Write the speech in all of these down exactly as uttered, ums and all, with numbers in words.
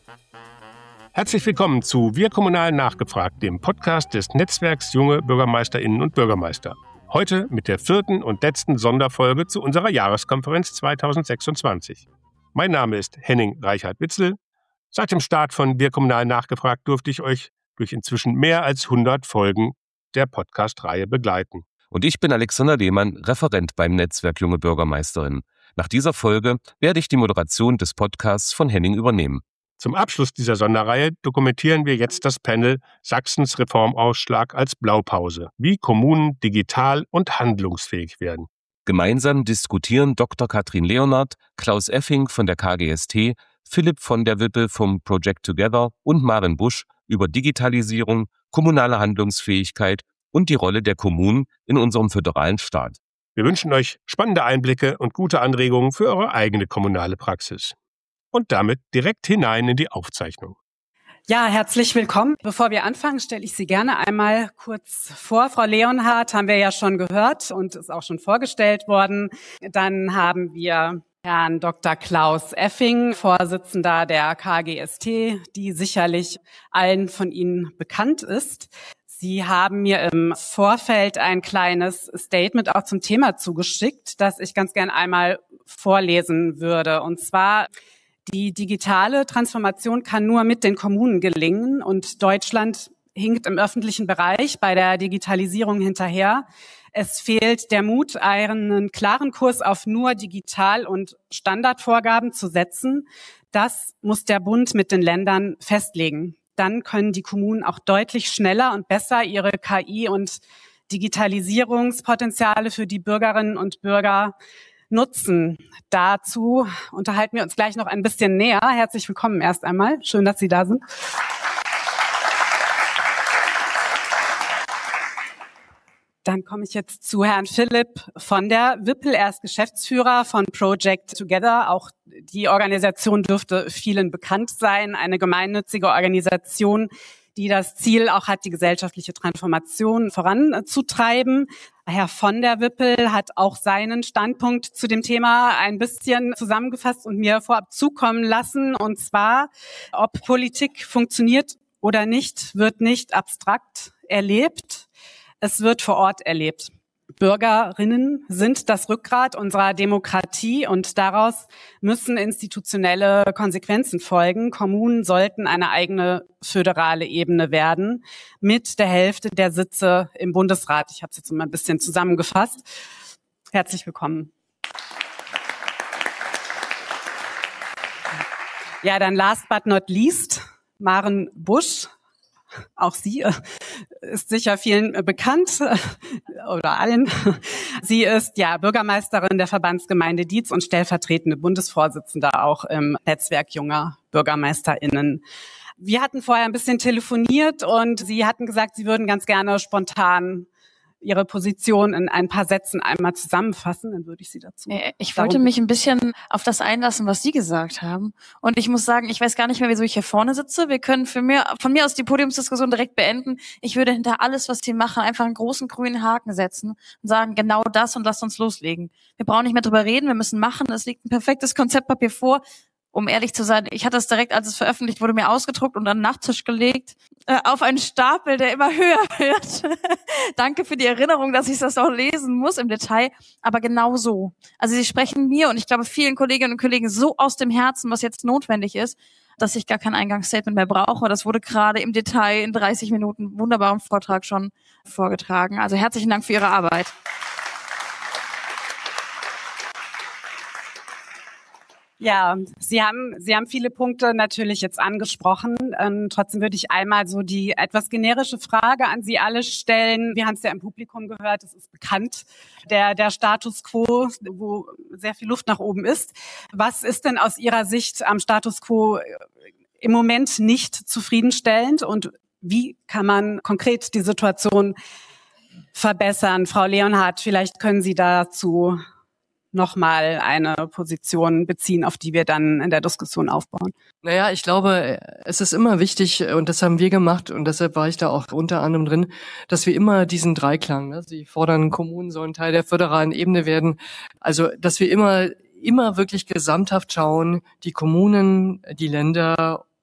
Herzlich willkommen zu Wir Kommunal nachgefragt, dem Podcast des Netzwerks Junge BürgermeisterInnen und Bürgermeister. Heute mit der vierten und letzten Sonderfolge zu unserer Jahreskonferenz zweitausendsechsundzwanzig. Mein Name ist Henning Reichhardt-Witzel. Seit dem Start von Wir Kommunal nachgefragt durfte ich euch durch inzwischen mehr als hundert Folgen der Podcast-Reihe begleiten. Und ich bin Alexander Lehmann, Referent beim Netzwerk Junge BürgermeisterInnen. Nach dieser Folge werde ich die Moderation des Podcasts von Henning übernehmen. Zum Abschluss dieser Sonderreihe dokumentieren wir jetzt das Panel Sachsens Reformausschlag als Blaupause, wie Kommunen digital und handlungsfähig werden. Gemeinsam diskutieren Doktor Katrin Leonhardt, Klaus Effing von der K G S T, Philipp von der Wippel vom Project Together und Maren Busch über Digitalisierung, kommunale Handlungsfähigkeit und die Rolle der Kommunen in unserem föderalen Staat. Wir wünschen euch spannende Einblicke und gute Anregungen für eure eigene kommunale Praxis. Und damit direkt hinein in die Aufzeichnung. Ja, herzlich willkommen. Bevor wir anfangen, stelle ich Sie gerne einmal kurz vor. Frau Leonhardt haben wir ja schon gehört und ist auch schon vorgestellt worden. Dann haben wir Herrn Doktor Klaus Effing, Vorsitzender der K G S T, die sicherlich allen von Ihnen bekannt ist. Sie haben mir im Vorfeld ein kleines Statement auch zum Thema zugeschickt, das ich ganz gern einmal vorlesen würde. Und zwar: Die digitale Transformation kann nur mit den Kommunen gelingen und Deutschland hinkt im öffentlichen Bereich bei der Digitalisierung hinterher. Es fehlt der Mut, einen klaren Kurs auf nur Digital- und Standardvorgaben zu setzen. Das muss der Bund mit den Ländern festlegen. Dann können die Kommunen auch deutlich schneller und besser ihre K I- und Digitalisierungspotenziale für die Bürgerinnen und Bürger nutzen. Dazu unterhalten wir uns gleich noch ein bisschen näher. Herzlich willkommen erst einmal. Schön, dass Sie da sind. Dann komme ich jetzt zu Herrn Philipp von der Wippel. Er ist Geschäftsführer von Project Together. Auch die Organisation dürfte vielen bekannt sein. Eine gemeinnützige Organisation, die das Ziel auch hat, die gesellschaftliche Transformation voranzutreiben. Herr von der Wippel hat auch seinen Standpunkt zu dem Thema ein bisschen zusammengefasst und mir vorab zukommen lassen. Und zwar, ob Politik funktioniert oder nicht, wird nicht abstrakt erlebt. Es wird vor Ort erlebt. Bürgerinnen sind das Rückgrat unserer Demokratie und daraus müssen institutionelle Konsequenzen folgen. Kommunen sollten eine eigene föderale Ebene werden mit der Hälfte der Sitze im Bundesrat. Ich habe es jetzt mal ein bisschen zusammengefasst. Herzlich willkommen. Ja, dann last but not least, Maren Busch. Auch sie ist sicher vielen bekannt oder allen. Sie ist ja Bürgermeisterin der Verbandsgemeinde Dietz und stellvertretende Bundesvorsitzende auch im Netzwerk junger BürgermeisterInnen. Wir hatten vorher ein bisschen telefoniert und Sie hatten gesagt, Sie würden ganz gerne spontan Ihre Position in ein paar Sätzen einmal zusammenfassen, dann würde ich Sie dazu. Ich wollte mich ein bisschen auf das einlassen, was Sie gesagt haben. Und ich muss sagen, ich weiß gar nicht mehr, wieso ich hier vorne sitze. Wir können für mir, von mir aus die Podiumsdiskussion direkt beenden. Ich würde hinter alles, was Sie machen, einfach einen großen grünen Haken setzen und sagen, genau das und lasst uns loslegen. Wir brauchen nicht mehr drüber reden, wir müssen machen. Es liegt ein perfektes Konzeptpapier vor. Um ehrlich zu sein, ich hatte es direkt, als es veröffentlicht wurde, mir ausgedruckt und an den Nachttisch gelegt, äh, auf einen Stapel, der immer höher wird. Danke für die Erinnerung, dass ich das auch lesen muss im Detail, aber genau so. Also Sie sprechen mir und ich glaube vielen Kolleginnen und Kollegen so aus dem Herzen, was jetzt notwendig ist, dass ich gar kein Eingangsstatement mehr brauche. Das wurde gerade im Detail in dreißig Minuten wunderbarem Vortrag schon vorgetragen. Also herzlichen Dank für Ihre Arbeit. Ja, Sie haben, Sie haben viele Punkte natürlich jetzt angesprochen. Ähm, trotzdem würde ich einmal so die etwas generische Frage an Sie alle stellen. Wir haben es ja im Publikum gehört, es ist bekannt, der, der Status quo, wo sehr viel Luft nach oben ist. Was ist denn aus Ihrer Sicht am Status quo im Moment nicht zufriedenstellend und wie kann man konkret die Situation verbessern? Frau Leonhardt, vielleicht können Sie dazu nochmal eine Position beziehen, auf die wir dann in der Diskussion aufbauen. Naja, ich glaube, es ist immer wichtig, und das haben wir gemacht, und deshalb war ich da auch unter anderem drin, dass wir immer diesen Dreiklang, ne, sie fordern, Kommunen sollen Teil der föderalen Ebene werden, also dass wir immer immer wirklich gesamthaft schauen, die Kommunen, die Länder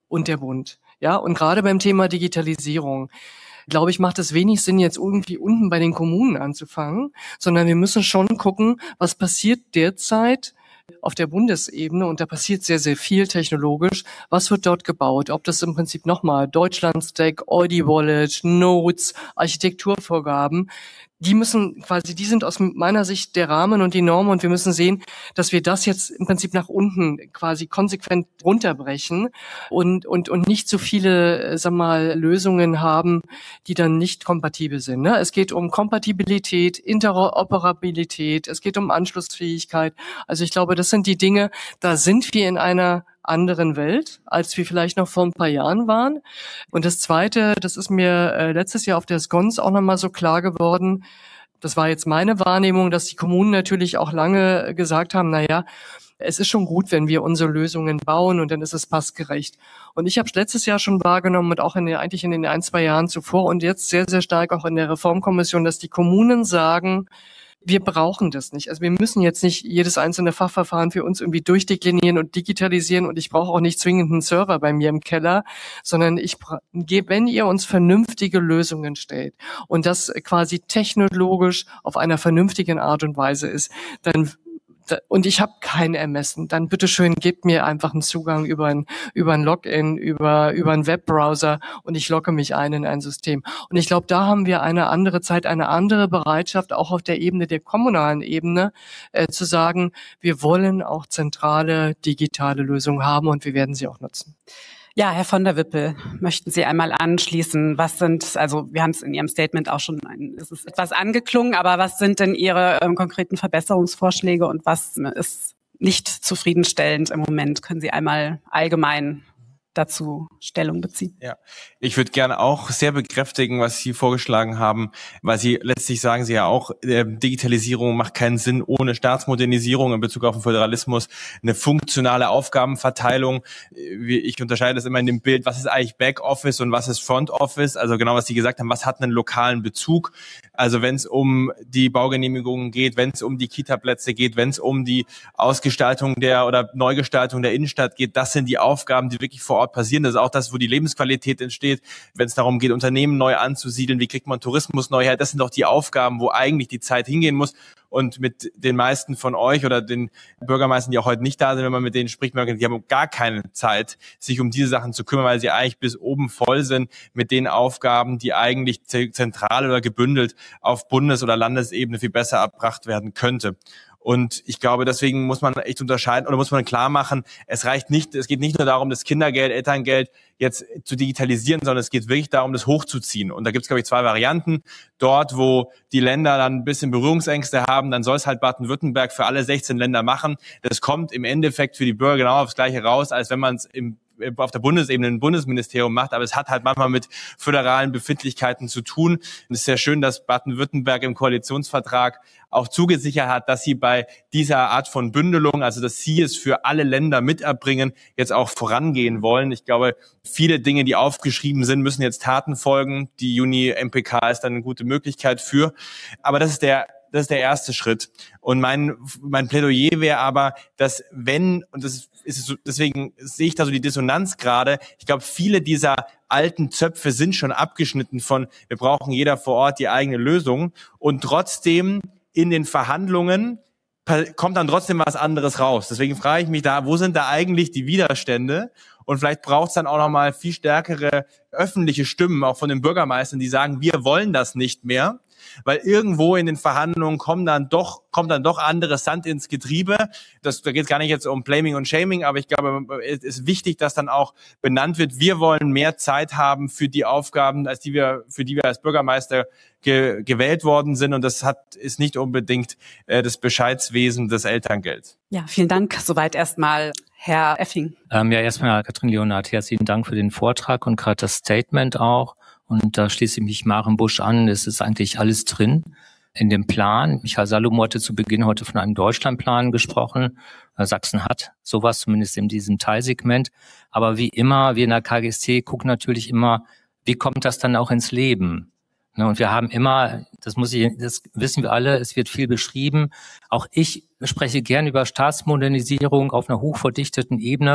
und der Bund. Ja, und gerade beim Thema Digitalisierung, glaube ich, macht es wenig Sinn, jetzt irgendwie unten bei den Kommunen anzufangen, sondern wir müssen schon gucken, was passiert derzeit auf der Bundesebene, und da passiert sehr, sehr viel technologisch. Was wird dort gebaut? Ob das im Prinzip nochmal Deutschland-Stack, Audi Wallet, Nodes, Architekturvorgaben, die müssen quasi, die sind aus meiner Sicht der Rahmen und die Normen, und wir müssen sehen, dass wir das jetzt im Prinzip nach unten quasi konsequent runterbrechen und und und nicht so viele, sag mal, Lösungen haben, die dann nicht kompatibel sind. Ne? Es geht um Kompatibilität, Interoperabilität, es geht um Anschlussfähigkeit. Also ich glaube, das sind die Dinge, da sind wir in einer anderen Welt, als wir vielleicht noch vor ein paar Jahren waren. Und das Zweite, das ist mir äh, letztes Jahr auf der Scones auch nochmal so klar geworden, das war jetzt meine Wahrnehmung, dass die Kommunen natürlich auch lange gesagt haben, na ja, es ist schon gut, wenn wir unsere Lösungen bauen, und dann ist es passgerecht. Und ich habe es letztes Jahr schon wahrgenommen und auch in der, eigentlich in den ein, zwei Jahren zuvor und jetzt sehr, sehr stark auch in der Reformkommission, dass die Kommunen sagen, wir brauchen das nicht. Also wir müssen jetzt nicht jedes einzelne Fachverfahren für uns irgendwie durchdeklinieren und digitalisieren, und ich brauche auch nicht zwingend einen Server bei mir im Keller, sondern ich, wenn ihr uns vernünftige Lösungen stellt und das quasi technologisch auf einer vernünftigen Art und Weise ist, dann und ich habe kein Ermessen, dann bitteschön gebt mir einfach einen Zugang über ein über ein Login, über über einen Webbrowser, und ich logge mich ein in ein System. Und ich glaube, da haben wir eine andere Zeit, eine andere Bereitschaft, auch auf der Ebene der kommunalen Ebene, äh, zu sagen, wir wollen auch zentrale digitale Lösungen haben, und wir werden sie auch nutzen. Ja, Herr von der Wippel, möchten Sie einmal anschließen? Was sind, also wir haben es in Ihrem Statement auch schon, ein, es ist etwas angeklungen, aber was sind denn Ihre ähm, konkreten Verbesserungsvorschläge und was ist nicht zufriedenstellend im Moment? Können Sie einmal allgemein dazu Stellung beziehen? Ja, ich würde gerne auch sehr bekräftigen, was Sie vorgeschlagen haben, weil Sie letztlich sagen Sie ja auch, äh, Digitalisierung macht keinen Sinn ohne Staatsmodernisierung in Bezug auf den Föderalismus, eine funktionale Aufgabenverteilung. Ich unterscheide das immer in dem Bild, was ist eigentlich Backoffice und was ist Front Office, also genau, was Sie gesagt haben, was hat einen lokalen Bezug. Also wenn es um die Baugenehmigungen geht, wenn es um die Kita-Plätze geht, wenn es um die Ausgestaltung der oder Neugestaltung der Innenstadt geht, das sind die Aufgaben, die wirklich vor Ort passieren. Das ist auch das, wo die Lebensqualität entsteht. Wenn es darum geht, Unternehmen neu anzusiedeln, wie kriegt man Tourismus neu her, das sind doch die Aufgaben, wo eigentlich die Zeit hingehen muss. Und mit den meisten von euch oder den Bürgermeistern, die auch heute nicht da sind, wenn man mit denen spricht, merkt, die haben gar keine Zeit, sich um diese Sachen zu kümmern, weil sie eigentlich bis oben voll sind mit den Aufgaben, die eigentlich zentral oder gebündelt auf Bundes- oder Landesebene viel besser erbracht werden könnte. Und ich glaube, deswegen muss man echt unterscheiden oder muss man klar machen, es reicht nicht, es geht nicht nur darum, das Kindergeld, Elterngeld jetzt zu digitalisieren, sondern es geht wirklich darum, das hochzuziehen. Und da gibt es, glaube ich, zwei Varianten. Dort, wo die Länder dann ein bisschen Berührungsängste haben, dann soll es halt Baden-Württemberg für alle sechzehn Länder machen. Das kommt im Endeffekt für die Bürger genau aufs Gleiche raus, als wenn man es im auf der Bundesebene ein Bundesministerium macht, aber es hat halt manchmal mit föderalen Befindlichkeiten zu tun. Und es ist sehr schön, dass Baden-Württemberg im Koalitionsvertrag auch zugesichert hat, dass sie bei dieser Art von Bündelung, also dass sie es für alle Länder miterbringen, jetzt auch vorangehen wollen. Ich glaube, viele Dinge, die aufgeschrieben sind, müssen jetzt Taten folgen. Die Juni-M P K ist dann eine gute Möglichkeit für. Aber das ist der Das ist der erste Schritt. Und mein, mein Plädoyer wäre aber, dass wenn, und das ist so, deswegen sehe ich da so die Dissonanz gerade, ich glaube, viele dieser alten Zöpfe sind schon abgeschnitten von, wir brauchen jeder vor Ort die eigene Lösung. Und trotzdem in den Verhandlungen kommt dann trotzdem was anderes raus. Deswegen frage ich mich da, wo sind da eigentlich die Widerstände? Und vielleicht braucht es dann auch nochmal viel stärkere öffentliche Stimmen, auch von den Bürgermeistern, die sagen, wir wollen das nicht mehr. Weil irgendwo in den Verhandlungen kommen dann doch, kommt dann doch anderes Sand ins Getriebe. Das, da geht es gar nicht jetzt um Blaming und Shaming, aber ich glaube, es ist wichtig, dass dann auch benannt wird, wir wollen mehr Zeit haben für die Aufgaben, als die wir, für die wir als Bürgermeister ge, gewählt worden sind. Und das hat, ist nicht unbedingt äh, das Bescheidswesen des Elterngelds. Ja, vielen Dank. Soweit erstmal Herr Effing. Ähm, ja, erstmal Katrin Leonhardt, herzlichen Dank für den Vortrag und gerade das Statement auch. Und da schließe ich mich Maren Busch an. Es ist eigentlich alles drin in dem Plan. Michael Salomo hatte zu Beginn heute von einem Deutschlandplan gesprochen. Sachsen hat sowas, zumindest in diesem Teilsegment. Aber wie immer, wir in der K G S T gucken natürlich immer, wie kommt das dann auch ins Leben? Und wir haben immer, das muss ich, das wissen wir alle, es wird viel beschrieben. Auch ich spreche gern über Staatsmodernisierung auf einer hochverdichteten Ebene.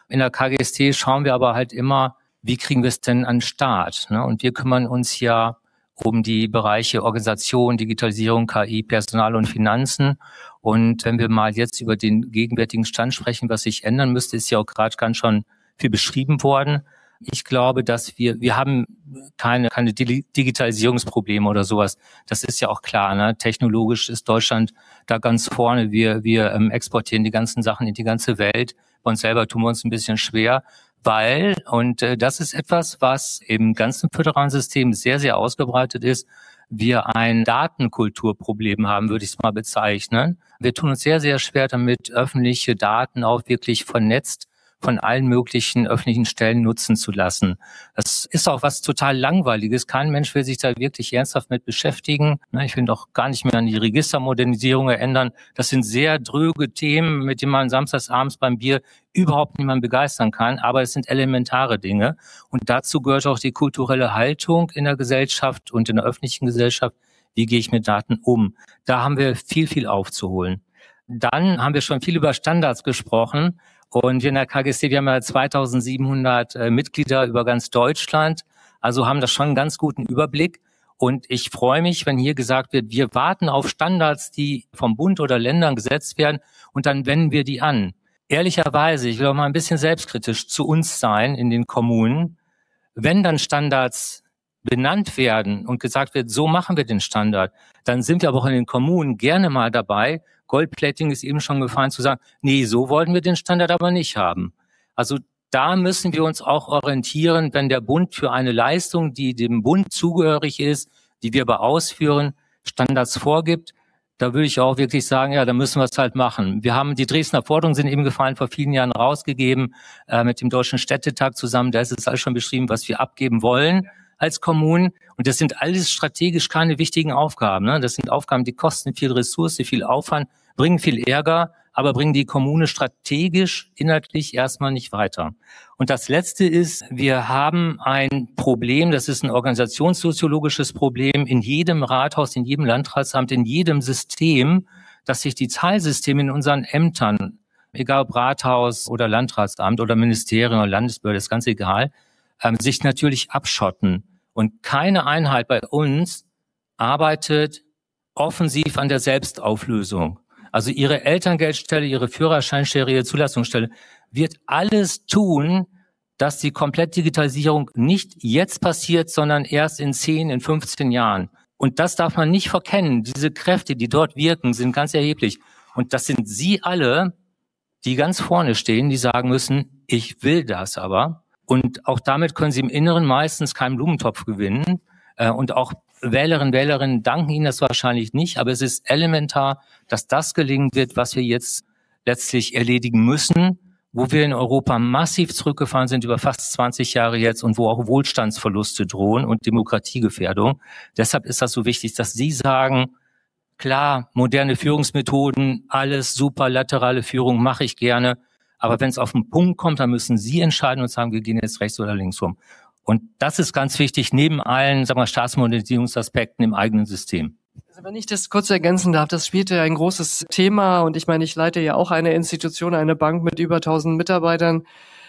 In der K G S T schauen wir aber halt immer, wie kriegen wir es denn an den Start? Ne? Und wir kümmern uns ja um die Bereiche Organisation, Digitalisierung, K I, Personal und Finanzen. Und wenn wir mal jetzt über den gegenwärtigen Stand sprechen, was sich ändern müsste, ist ja auch gerade ganz schon viel beschrieben worden. Ich glaube, dass wir, wir haben keine, keine Digitalisierungsprobleme oder sowas. Das ist ja auch klar, ne? Technologisch ist Deutschland da ganz vorne. Wir, wir ähm, exportieren die ganzen Sachen in die ganze Welt. Bei uns selber tun wir uns ein bisschen schwer, weil, und äh, das ist etwas, was im ganzen föderalen System sehr, sehr ausgebreitet ist, wir ein Datenkulturproblem haben, würde ich es mal bezeichnen. Wir tun uns sehr, sehr schwer damit, öffentliche Daten auch wirklich vernetzt von allen möglichen öffentlichen Stellen nutzen zu lassen. Das ist auch was total Langweiliges. Kein Mensch will sich da wirklich ernsthaft mit beschäftigen. Ich will doch gar nicht mehr an die Registermodernisierung erinnern. Das sind sehr dröge Themen, mit denen man samstagsabends beim Bier überhaupt niemanden begeistern kann. Aber es sind elementare Dinge. Und dazu gehört auch die kulturelle Haltung in der Gesellschaft und in der öffentlichen Gesellschaft. Wie gehe ich mit Daten um? Da haben wir viel, viel aufzuholen. Dann haben wir schon viel über Standards gesprochen. Und wir in der K G S T, wir haben ja zweitausendsiebenhundert äh, Mitglieder über ganz Deutschland, also haben da schon einen ganz guten Überblick. Und ich freue mich, wenn hier gesagt wird, wir warten auf Standards, die vom Bund oder Ländern gesetzt werden, und dann wenden wir die an. Ehrlicherweise, ich will auch mal ein bisschen selbstkritisch zu uns sein in den Kommunen. Wenn dann Standards benannt werden und gesagt wird, so machen wir den Standard, dann sind wir aber auch in den Kommunen gerne mal dabei. Goldplating ist eben schon gefallen, zu sagen, nee, so wollten wir den Standard aber nicht haben. Also da müssen wir uns auch orientieren, wenn der Bund für eine Leistung, die dem Bund zugehörig ist, die wir aber ausführen, Standards vorgibt. Da würde ich auch wirklich sagen, ja, da müssen wir es halt machen. Wir haben, die Dresdner Forderungen sind eben gefallen, vor vielen Jahren rausgegeben, äh, mit dem Deutschen Städtetag zusammen. Da ist es alles schon beschrieben, was wir abgeben wollen als Kommunen. Und das sind alles strategisch keine wichtigen Aufgaben. Ne? Das sind Aufgaben, die kosten viel Ressource, viel Aufwand, bringen viel Ärger, aber bringen die Kommune strategisch, inhaltlich erstmal nicht weiter. Und das Letzte ist, wir haben ein Problem, das ist ein organisationssoziologisches Problem in jedem Rathaus, in jedem Landratsamt, in jedem System, dass sich die Zahlsysteme in unseren Ämtern, egal ob Rathaus oder Landratsamt oder Ministerium oder Landesbehörde, ist ganz egal, ähm, sich natürlich abschotten. Und keine Einheit bei uns arbeitet offensiv an der Selbstauflösung. Also ihre Elterngeldstelle, ihre Führerscheinstelle, ihre Zulassungsstelle wird alles tun, dass die Komplettdigitalisierung nicht jetzt passiert, sondern erst in zehn, in fünfzehn Jahren. Und das darf man nicht verkennen. Diese Kräfte, die dort wirken, sind ganz erheblich. Und das sind Sie alle, die ganz vorne stehen, die sagen müssen, ich will das aber. Und auch damit können Sie im Inneren meistens keinen Blumentopf gewinnen. Und auch Wählerinnen und Wählerinnen danken Ihnen das wahrscheinlich nicht, aber es ist elementar, dass das gelingen wird, was wir jetzt letztlich erledigen müssen, wo wir in Europa massiv zurückgefahren sind über fast zwanzig Jahre jetzt und wo auch Wohlstandsverluste drohen und Demokratiegefährdung. Deshalb ist das so wichtig, dass Sie sagen, klar, moderne Führungsmethoden, alles super, laterale Führung mache ich gerne, aber wenn es auf den Punkt kommt, dann müssen Sie entscheiden und sagen, wir gehen jetzt rechts oder links rum. Und das ist ganz wichtig, neben allen, sagen wir, Staatsmodernisierungsaspekten im eigenen System. Also wenn ich das kurz ergänzen darf, das spielt ja ein großes Thema und ich meine, ich leite ja auch eine Institution, eine Bank mit über tausend Mitarbeitern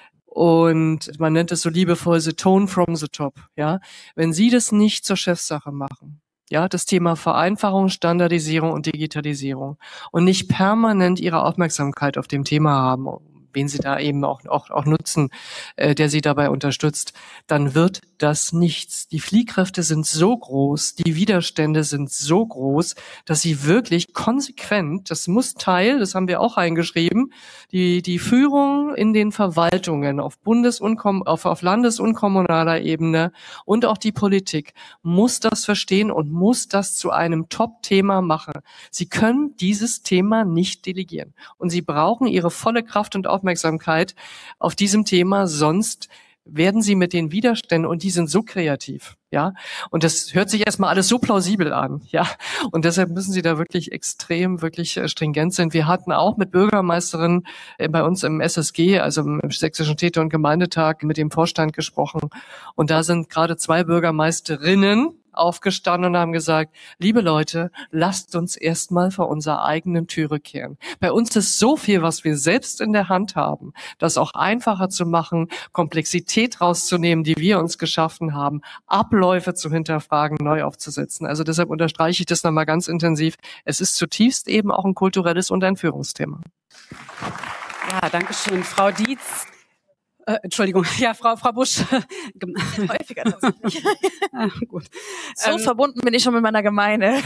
und man nennt es so liebevoll the tone from the top, ja. Wenn Sie das nicht zur Chefsache machen, ja, das Thema Vereinfachung, Standardisierung und Digitalisierung und nicht permanent Ihre Aufmerksamkeit auf dem Thema haben, wen Sie da eben auch, auch, auch nutzen, äh, der Sie dabei unterstützt, dann wird das nichts. Die Fliehkräfte sind so groß, die Widerstände sind so groß, dass Sie wirklich konsequent, das muss Teil, das haben wir auch eingeschrieben, die, die Führung in den Verwaltungen auf Bundes- und auf, auf Landes- und kommunaler Ebene und auch die Politik muss das verstehen und muss das zu einem Top-Thema machen. Sie können dieses Thema nicht delegieren und Sie brauchen Ihre volle Kraft und Aufmerksamkeit auf diesem Thema, sonst werden Sie mit den Widerständen, und die sind so kreativ, ja, und das hört sich erstmal alles so plausibel an, ja, und deshalb müssen Sie da wirklich extrem, wirklich stringent sein. Wir hatten auch mit Bürgermeisterinnen bei uns im S S G, also im Sächsischen Städte- und Gemeindetag, mit dem Vorstand gesprochen und da sind gerade zwei Bürgermeisterinnen, aufgestanden und haben gesagt, liebe Leute, lasst uns erstmal vor unserer eigenen Türe kehren. Bei uns ist so viel, was wir selbst in der Hand haben, das auch einfacher zu machen, Komplexität rauszunehmen, die wir uns geschaffen haben, Abläufe zu hinterfragen, neu aufzusetzen. Also deshalb unterstreiche ich das nochmal ganz intensiv. Es ist zutiefst eben auch ein kulturelles und ein Führungsthema. Ja, danke schön, Frau Dietz. Äh, Entschuldigung, ja, Frau Frau Busch. Häufiger tatsächlich. ah, gut. So ähm, verbunden bin ich schon mit meiner Gemeinde.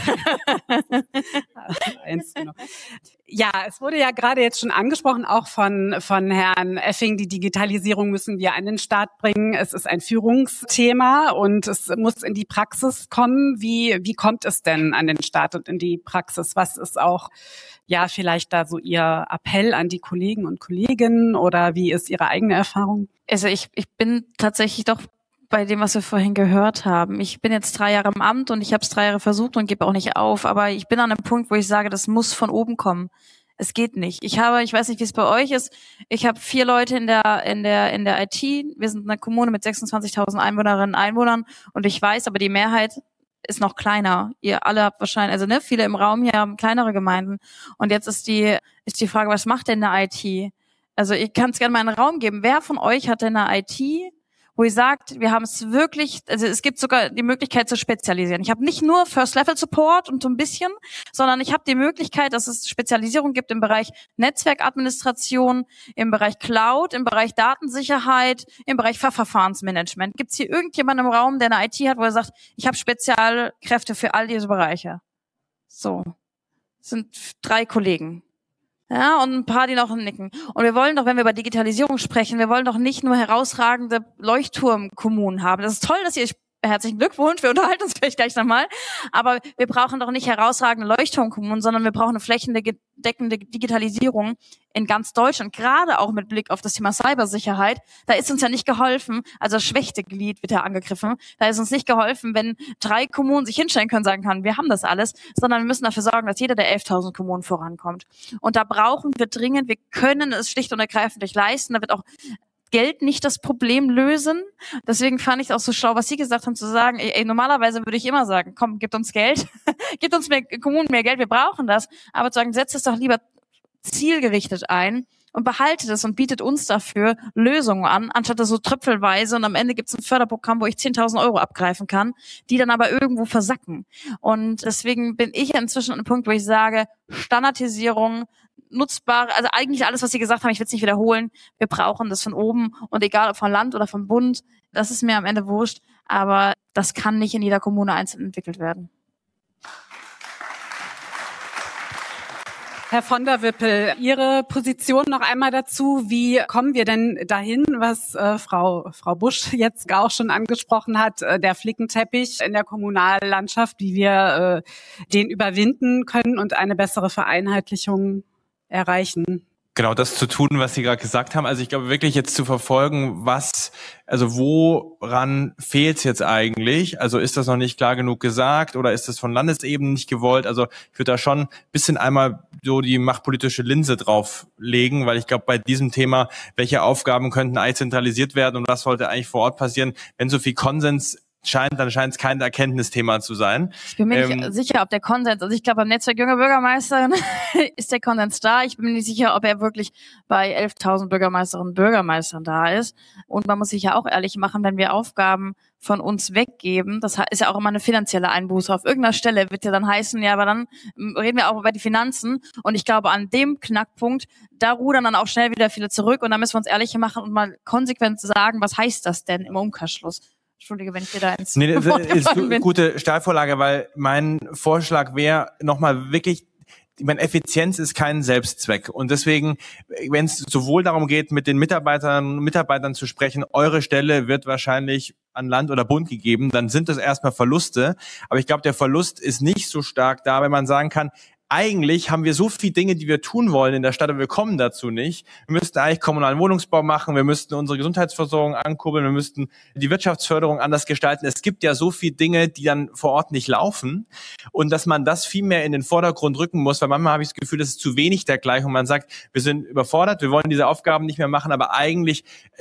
Eins noch. Ja, es wurde ja gerade jetzt schon angesprochen, auch von von Herrn Effing, die Digitalisierung müssen wir an den Start bringen. Es ist ein Führungsthema und es muss in die Praxis kommen. Wie wie kommt es denn an den Start und in die Praxis? Was ist auch ja vielleicht da so Ihr Appell an die Kollegen und Kolleginnen oder wie ist Ihre eigene Erfahrung? Also ich ich bin tatsächlich doch bei dem, was wir vorhin gehört haben. Ich bin jetzt drei Jahre im Amt und ich habe es drei Jahre versucht und gebe auch nicht auf, aber ich bin an einem Punkt, wo ich sage, das muss von oben kommen. Es geht nicht. Ich habe, ich weiß nicht, wie es bei euch ist, ich habe vier Leute in der in der in der I T. Wir sind eine Kommune mit sechsundzwanzigtausend Einwohnerinnen und Einwohnern und ich weiß, aber die Mehrheit ist noch kleiner. Ihr alle habt wahrscheinlich, also ne, viele im Raum hier haben kleinere Gemeinden. Und jetzt ist die ist die Frage, was macht denn eine I T? Also ich kann es gerne mal in den Raum geben. Wer von euch hat denn eine I T, wo ihr sagt, wir haben es wirklich, also es gibt sogar die Möglichkeit zu spezialisieren. Ich habe nicht nur First-Level-Support und so ein bisschen, sondern ich habe die Möglichkeit, dass es Spezialisierung gibt im Bereich Netzwerkadministration, im Bereich Cloud, im Bereich Datensicherheit, im Bereich Fachverfahrensmanagement. Gibt es hier irgendjemanden im Raum, der eine I T hat, wo er sagt, ich habe Spezialkräfte für all diese Bereiche? So, das sind drei Kollegen. Ja, und ein paar, die noch nicken. Und wir wollen doch, wenn wir über Digitalisierung sprechen, wir wollen doch nicht nur herausragende Leuchtturmkommunen haben. Das ist toll, dass ihr, herzlichen Glückwunsch, wir unterhalten uns vielleicht gleich nochmal, aber wir brauchen doch nicht herausragende Leuchtturmkommunen, sondern wir brauchen eine flächendeckende Digitalisierung in ganz Deutschland, gerade auch mit Blick auf das Thema Cybersicherheit. Da ist uns ja nicht geholfen, also das schwächste Glied wird ja angegriffen, da ist uns nicht geholfen, wenn drei Kommunen sich hinstellen können und sagen können, wir haben das alles, sondern wir müssen dafür sorgen, dass jeder der elftausend Kommunen vorankommt. Und da brauchen wir dringend, wir können es schlicht und ergreifend nicht leisten, da wird auch Geld nicht das Problem lösen. Deswegen fand ich es auch so schlau, was Sie gesagt haben, zu sagen, ey, ey normalerweise würde ich immer sagen, komm, gebt uns Geld, gebt uns mehr Kommunen mehr Geld, wir brauchen das. Aber zu sagen, setzt es doch lieber zielgerichtet ein und behaltet es und bietet uns dafür Lösungen an, anstatt das so tröpfelweise und am Ende gibt es ein Förderprogramm, wo ich zehntausend Euro abgreifen kann, die dann aber irgendwo versacken. Und deswegen bin ich inzwischen an einem Punkt, wo ich sage, Standardisierung, nutzbare, also eigentlich alles, was Sie gesagt haben, ich will es nicht wiederholen, wir brauchen das von oben und egal ob von Land oder vom Bund, das ist mir am Ende wurscht, aber das kann nicht in jeder Kommune einzeln entwickelt werden. Herr von der Wippel, Ihre Position noch einmal dazu. Wie kommen wir denn dahin, was äh, Frau Frau Busch jetzt auch schon angesprochen hat, äh, der Flickenteppich in der Kommunallandschaft, wie wir äh, den überwinden können und eine bessere Vereinheitlichung erreichen? Genau das zu tun, was Sie gerade gesagt haben. Also ich glaube wirklich jetzt zu verfolgen, was, also woran fehlt es jetzt eigentlich? Also ist das noch nicht klar genug gesagt oder ist das von Landesebene nicht gewollt? Also ich würde da schon ein bisschen einmal so die machtpolitische Linse drauflegen, weil ich glaube bei diesem Thema, welche Aufgaben könnten eigentlich zentralisiert werden und was sollte eigentlich vor Ort passieren, wenn so viel Konsens scheint, dann scheint es kein Erkenntnisthema zu sein. Ich bin mir ähm, nicht sicher, ob der Konsens, also ich glaube, beim Netzwerk Junge Bürgermeisterin ist der Konsens da. Ich bin mir nicht sicher, ob er wirklich bei elftausend Bürgermeisterinnen und Bürgermeistern da ist. Und man muss sich ja auch ehrlich machen, wenn wir Aufgaben von uns weggeben, das ist ja auch immer eine finanzielle Einbuße. Auf irgendeiner Stelle wird ja dann heißen, ja, aber dann reden wir auch über die Finanzen. Und ich glaube, an dem Knackpunkt, da rudern dann auch schnell wieder viele zurück. Und da müssen wir uns ehrlich machen und mal konsequent sagen, was heißt das denn im Umkehrschluss? Entschuldige, wenn ich dir da ins Nee, das Wort ist eine bin. gute Steilvorlage, weil mein Vorschlag wäre nochmal wirklich, ich meine, Effizienz ist kein Selbstzweck. Und deswegen, wenn es sowohl darum geht, mit den Mitarbeitern Mitarbeitern zu sprechen, eure Stelle wird wahrscheinlich an Land oder Bund gegeben, dann sind das erstmal Verluste. Aber ich glaube, der Verlust ist nicht so stark da, wenn man sagen kann, eigentlich haben wir so viele Dinge, die wir tun wollen in der Stadt, aber wir kommen dazu nicht. Wir müssten eigentlich kommunalen Wohnungsbau machen, wir müssten unsere Gesundheitsversorgung ankurbeln, wir müssten die Wirtschaftsförderung anders gestalten. Es gibt ja so viele Dinge, die dann vor Ort nicht laufen und dass man das viel mehr in den Vordergrund rücken muss, weil manchmal habe ich das Gefühl, das ist zu wenig dergleichen und man sagt, wir sind überfordert, wir wollen diese Aufgaben nicht mehr machen, aber eigentlich, ich glaube,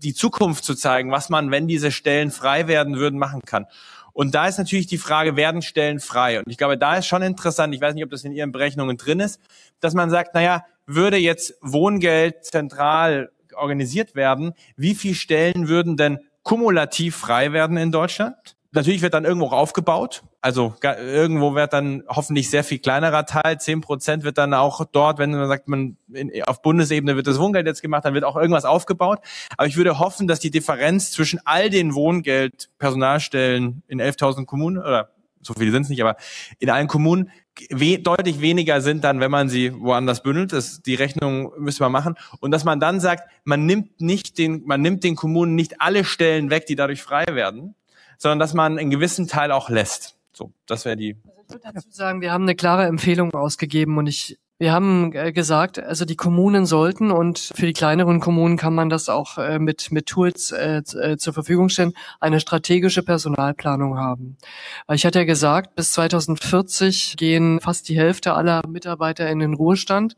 die Zukunft zu zeigen, was man, wenn diese Stellen frei werden würden, machen kann. Und da ist natürlich die Frage, werden Stellen frei? Und ich glaube, da ist schon interessant, ich weiß nicht, ob das in Ihren Berechnungen drin ist, dass man sagt, naja, würde jetzt Wohngeld zentral organisiert werden, wie viele Stellen würden denn kumulativ frei werden in Deutschland? Natürlich wird dann irgendwo aufgebaut, also irgendwo wird dann hoffentlich sehr viel kleinerer Teil, zehn Prozent wird dann auch dort, wenn man sagt, man in, auf Bundesebene wird das Wohngeld jetzt gemacht, dann wird auch irgendwas aufgebaut. Aber ich würde hoffen, dass die Differenz zwischen all den Wohngeld-Personalstellen in elftausend Kommunen, oder so viele sind es nicht, aber in allen Kommunen we- deutlich weniger sind dann, wenn man sie woanders bündelt. Das, die Rechnung müsste man machen. Und dass man dann sagt, man nimmt nicht den, man nimmt den Kommunen nicht alle Stellen weg, die dadurch frei werden, sondern dass man einen gewissen Teil auch lässt. So, das wäre die. Also ich würde dazu sagen, wir haben eine klare Empfehlung ausgegeben und ich, wir haben gesagt, also die Kommunen sollten, und für die kleineren Kommunen kann man das auch äh, mit mit Tools äh, äh, zur Verfügung stellen, eine strategische Personalplanung haben. Weil ich hatte ja gesagt, bis zweitausendvierzig gehen fast die Hälfte aller Mitarbeiter in den Ruhestand.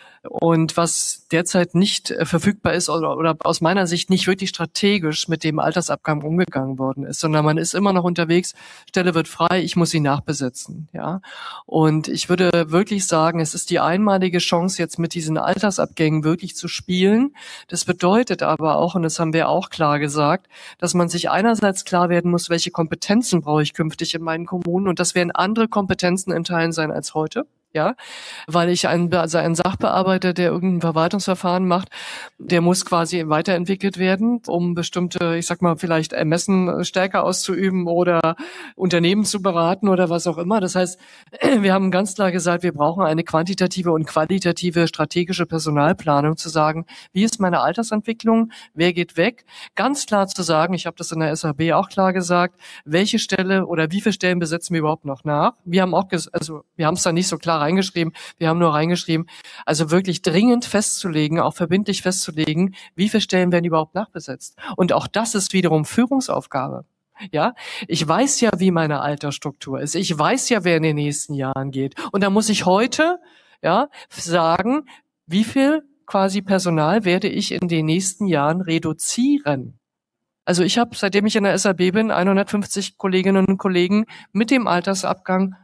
Und was derzeit nicht äh, verfügbar ist oder, oder aus meiner Sicht nicht wirklich strategisch mit dem Altersabgang umgegangen worden ist, sondern man ist immer noch unterwegs, Stelle wird frei, ich muss sie nachbesetzen, ja. Und ich würde wirklich sagen, es ist die einmalige Chance, jetzt mit diesen Altersabgängen wirklich zu spielen. Das bedeutet aber auch, und das haben wir auch klar gesagt, dass man sich einerseits klar werden muss, welche Kompetenzen brauche ich künftig in meinen Kommunen, und das werden andere Kompetenzen in Teilen sein als heute. Ja, weil ich ein, also ein Sachbearbeiter, der irgendein Verwaltungsverfahren macht, der muss quasi weiterentwickelt werden, um bestimmte, ich sag mal, vielleicht Ermessen stärker auszuüben oder Unternehmen zu beraten oder was auch immer. Das heißt, wir haben ganz klar gesagt, wir brauchen eine quantitative und qualitative strategische Personalplanung, zu sagen, wie ist meine Altersentwicklung, wer geht weg? Ganz klar zu sagen, ich habe das in der S H B auch klar gesagt, welche Stelle oder wie viele Stellen besetzen wir überhaupt noch nach? Wir haben auch, ges- also wir haben es da nicht so klar reingeschrieben. Wir haben nur reingeschrieben, also wirklich dringend festzulegen, auch verbindlich festzulegen, wie viele Stellen werden überhaupt nachbesetzt. Und auch das ist wiederum Führungsaufgabe. Ja, ich weiß ja, wie meine Altersstruktur ist. Ich weiß ja, wer in den nächsten Jahren geht. Und da muss ich heute, ja, sagen, wie viel quasi Personal werde ich in den nächsten Jahren reduzieren. Also ich habe, seitdem ich in der S A B bin, hundertfünfzig Kolleginnen und Kollegen mit dem Altersabgang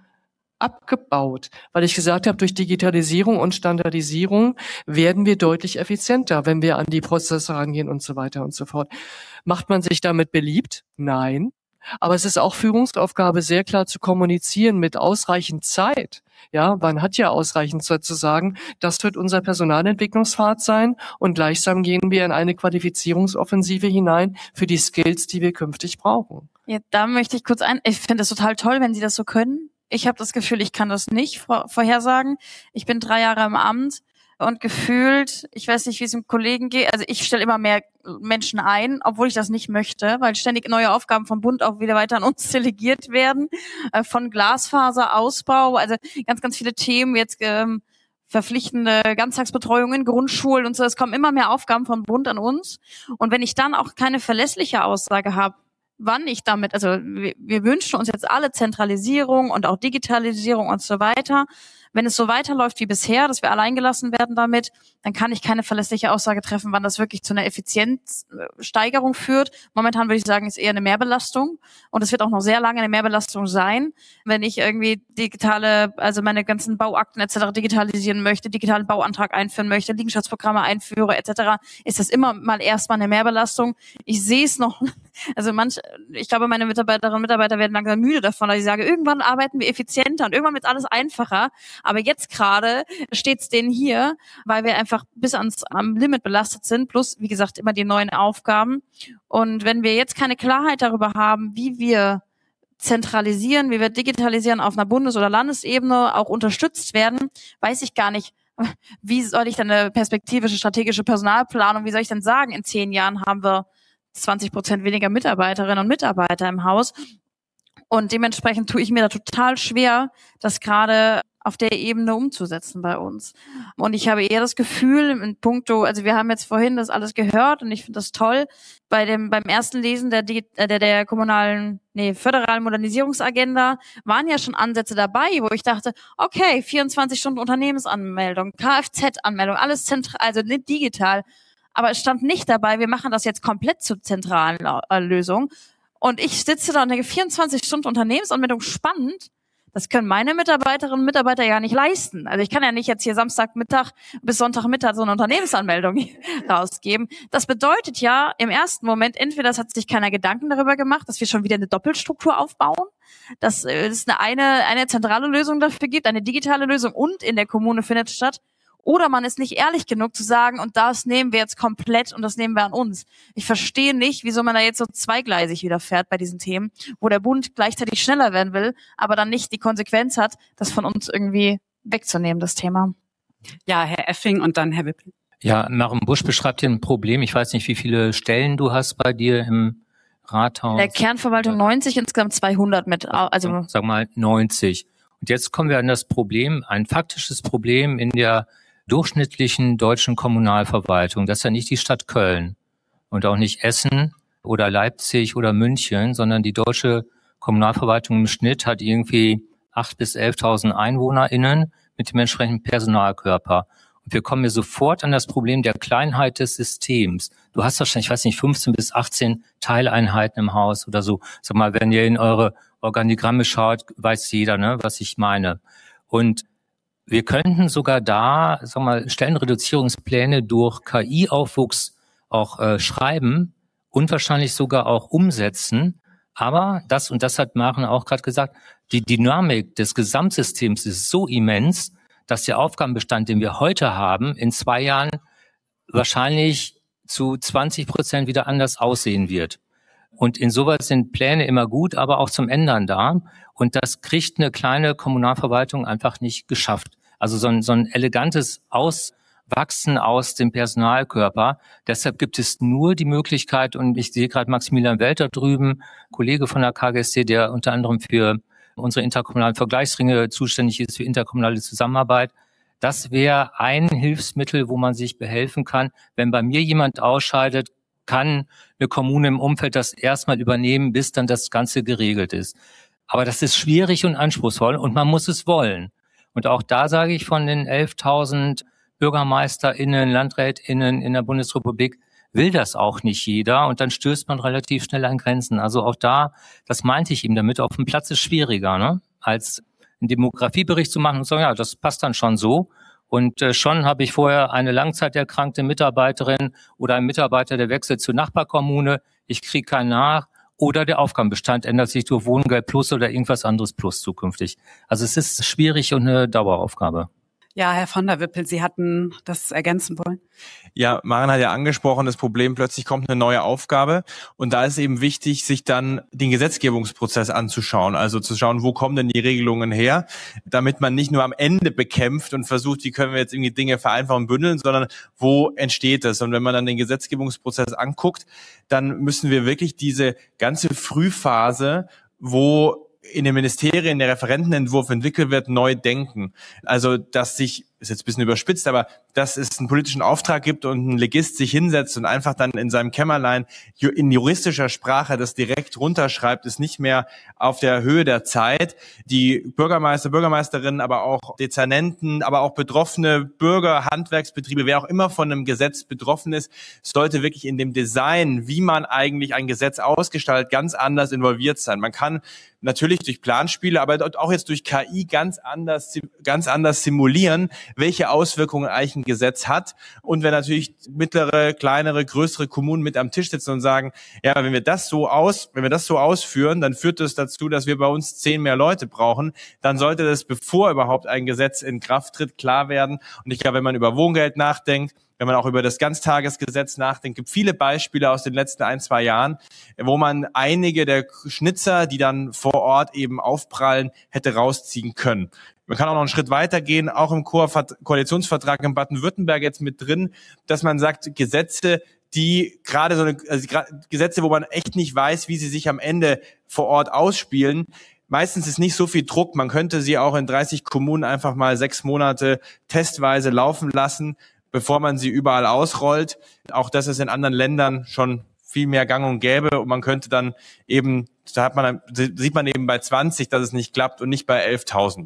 abgebaut, weil ich gesagt habe, durch Digitalisierung und Standardisierung werden wir deutlich effizienter, wenn wir an die Prozesse rangehen und so weiter und so fort. Macht man sich damit beliebt? Nein. Aber es ist auch Führungsaufgabe, sehr klar zu kommunizieren mit ausreichend Zeit. Ja, man hat ja ausreichend Zeit zu sagen, das wird unser Personalentwicklungspfad sein, und gleichsam gehen wir in eine Qualifizierungsoffensive hinein für die Skills, die wir künftig brauchen. Ja, da möchte ich kurz ein, ich finde es total toll, wenn Sie das so können. Ich habe das Gefühl, ich kann das nicht vor, vorhersagen. Ich bin drei Jahre im Amt und gefühlt, ich weiß nicht, wie es dem Kollegen geht, also ich stelle immer mehr Menschen ein, obwohl ich das nicht möchte, weil ständig neue Aufgaben vom Bund auch wieder weiter an uns delegiert werden, äh, von Glasfaserausbau, also ganz, ganz viele Themen, jetzt ähm, verpflichtende Ganztagsbetreuung in Grundschulen und so, es kommen immer mehr Aufgaben vom Bund an uns. Und wenn ich dann auch keine verlässliche Aussage habe, wann ich damit, also wir, wir wünschen uns jetzt alle Zentralisierung und auch Digitalisierung und so weiter. Wenn es so weiterläuft wie bisher, dass wir alleingelassen werden damit, dann kann ich keine verlässliche Aussage treffen, wann das wirklich zu einer Effizienzsteigerung führt. Momentan würde ich sagen, ist eher eine Mehrbelastung, und es wird auch noch sehr lange eine Mehrbelastung sein, wenn ich irgendwie digitale, also meine ganzen Bauakten et cetera digitalisieren möchte, digitalen Bauantrag einführen möchte, Liegenschaftsprogramme einführe et cetera, ist das immer mal erstmal eine Mehrbelastung. Ich sehe es noch, also manch, ich glaube, meine Mitarbeiterinnen und Mitarbeiter werden langsam müde davon, dass ich sage, irgendwann arbeiten wir effizienter und irgendwann wird alles einfacher. Aber jetzt gerade steht's denen hier, weil wir einfach bis ans am Limit belastet sind, plus, wie gesagt, immer die neuen Aufgaben. Und wenn wir jetzt keine Klarheit darüber haben, wie wir zentralisieren, wie wir digitalisieren auf einer Bundes- oder Landesebene, auch unterstützt werden, weiß ich gar nicht, wie soll ich dann eine perspektivische, strategische Personalplanung, wie soll ich denn sagen, in zehn Jahren haben wir zwanzig Prozent weniger Mitarbeiterinnen und Mitarbeiter im Haus. Und dementsprechend tue ich mir da total schwer, das gerade auf der Ebene umzusetzen bei uns. Und ich habe eher das Gefühl, in puncto, also wir haben jetzt vorhin das alles gehört und ich finde das toll, bei dem, beim ersten Lesen der, der, der kommunalen, nee, föderalen Modernisierungsagenda waren ja schon Ansätze dabei, wo ich dachte, okay, vierundzwanzig Stunden Unternehmensanmeldung, Kfz-Anmeldung, alles zentral, also nicht digital. aber es stand nicht dabei, wir machen das jetzt komplett zur zentralen Lösung. Und ich sitze da und denke, vierundzwanzig Stunden Unternehmensanmeldung, spannend. Das können meine Mitarbeiterinnen und Mitarbeiter ja nicht leisten. Also ich kann ja nicht jetzt hier Samstagmittag bis Sonntagmittag so eine Unternehmensanmeldung rausgeben. Das bedeutet ja im ersten Moment, entweder es hat sich keiner Gedanken darüber gemacht, dass wir schon wieder eine Doppelstruktur aufbauen, dass es eine, eine, eine zentrale Lösung dafür gibt, eine digitale Lösung und in der Kommune findet statt. Oder man ist nicht ehrlich genug zu sagen, und das nehmen wir jetzt komplett und das nehmen wir an uns. Ich verstehe nicht, wieso man da jetzt so zweigleisig wieder fährt bei diesen Themen, wo der Bund gleichzeitig schneller werden will, aber dann nicht die Konsequenz hat, das von uns irgendwie wegzunehmen, das Thema. Ja, Herr Effing und dann Herr Wippel. Ja, Maren Busch beschreibt hier ein Problem. Ich weiß nicht, wie viele Stellen du hast bei dir im Rathaus. In der Kernverwaltung neunzig, insgesamt zweihundert mit, also. Sag mal neunzig. Und jetzt kommen wir an das Problem, ein faktisches Problem in der durchschnittlichen deutschen Kommunalverwaltung. Das ist ja nicht die Stadt Köln und auch nicht Essen oder Leipzig oder München, sondern die deutsche Kommunalverwaltung im Schnitt hat irgendwie acht bis elftausend EinwohnerInnen mit dem entsprechenden Personalkörper. Und wir kommen hier sofort an das Problem der Kleinheit des Systems. Du hast wahrscheinlich, ich weiß nicht, fünfzehn bis achtzehn Teileinheiten im Haus oder so. Sag mal, wenn ihr in eure Organigramme schaut, weiß jeder, ne, was ich meine. Und wir könnten sogar da, sag mal, Stellenreduzierungspläne durch K I-Aufwuchs auch äh, schreiben und wahrscheinlich sogar auch umsetzen. Aber das, und das hat Maren auch gerade gesagt, die Dynamik des Gesamtsystems ist so immens, dass der Aufgabenbestand, den wir heute haben, in zwei Jahren wahrscheinlich zu zwanzig Prozent wieder anders aussehen wird. Und insoweit sind Pläne immer gut, aber auch zum Ändern da. Und das kriegt eine kleine Kommunalverwaltung einfach nicht geschafft. Also so ein, so ein elegantes Auswachsen aus dem Personalkörper. Deshalb gibt es nur die Möglichkeit, und ich sehe gerade Maximilian Welter drüben, Kollege von der K G S T, der unter anderem für unsere interkommunalen Vergleichsringe zuständig ist, für interkommunale Zusammenarbeit. Das wäre ein Hilfsmittel, wo man sich behelfen kann. Wenn bei mir jemand ausscheidet, kann eine Kommune im Umfeld das erstmal übernehmen, bis dann das Ganze geregelt ist. Aber das ist schwierig und anspruchsvoll und man muss es wollen. Und auch da sage ich, von den elftausend BürgermeisterInnen, LandrätInnen in der Bundesrepublik will das auch nicht jeder und dann stößt man relativ schnell an Grenzen. Also auch da, das meinte ich eben damit, auf dem Platz ist schwieriger, ne, als einen Demografiebericht zu machen und zu sagen, ja, das passt dann schon so. Und äh, schon habe ich vorher eine langzeiterkrankte Mitarbeiterin oder einen Mitarbeiter, der wechselt zur Nachbarkommune, ich kriege keinen nach. Oder der Aufgabenbestand ändert sich durch Wohngeld Plus oder irgendwas anderes Plus zukünftig. Also es ist schwierig und eine Daueraufgabe. Ja, Herr von der Wippel, Sie hatten das ergänzen wollen. Ja, Maren hat ja angesprochen, das Problem, plötzlich kommt eine neue Aufgabe und da ist eben wichtig, sich dann den Gesetzgebungsprozess anzuschauen, also zu schauen, wo kommen denn die Regelungen her, damit man nicht nur am Ende bekämpft und versucht, wie können wir jetzt irgendwie Dinge vereinfachen und bündeln, sondern wo entsteht das? Und wenn man dann den Gesetzgebungsprozess anguckt, dann müssen wir wirklich diese ganze Frühphase, wo in den Ministerien der Referentenentwurf entwickelt wird, neu denken. Also, dass sich, ist jetzt ein bisschen überspitzt, aber dass es einen politischen Auftrag gibt und ein Legist sich hinsetzt und einfach dann in seinem Kämmerlein in juristischer Sprache das direkt runterschreibt, ist nicht mehr auf der Höhe der Zeit. Die Bürgermeister, Bürgermeisterinnen, aber auch Dezernenten, aber auch betroffene Bürger, Handwerksbetriebe, wer auch immer von einem Gesetz betroffen ist, sollte wirklich in dem Design, wie man eigentlich ein Gesetz ausgestaltet, ganz anders involviert sein. Man kann natürlich durch Planspiele, aber auch jetzt durch K I ganz anders, ganz anders simulieren, welche Auswirkungen eigentlich ein Gesetz hat. Und wenn natürlich mittlere, kleinere, größere Kommunen mit am Tisch sitzen und sagen, ja, wenn wir das so aus, wenn wir das so ausführen, dann führt das dazu, dass wir bei uns zehn mehr Leute brauchen, dann sollte das, bevor überhaupt ein Gesetz in Kraft tritt, klar werden. Und ich glaube, wenn man über Wohngeld nachdenkt, wenn man auch über das Ganztagesgesetz nachdenkt, gibt viele Beispiele aus den letzten ein, zwei Jahren, wo man einige der Schnitzer, die dann vor Ort eben aufprallen, hätte rausziehen können. Man kann auch noch einen Schritt weiter gehen, auch im Ko- Koalitionsvertrag in Baden-Württemberg jetzt mit drin, dass man sagt, Gesetze, die gerade so eine, also Gesetze, wo man echt nicht weiß, wie sie sich am Ende vor Ort ausspielen. Meistens ist nicht so viel Druck. Man könnte sie auch in dreißig Kommunen einfach mal sechs Monate testweise laufen lassen, bevor man sie überall ausrollt. Auch das ist in anderen Ländern schon viel mehr gang und gäbe und man könnte dann eben, da hat man, sieht man eben bei zwanzig, dass es nicht klappt und nicht bei elftausend.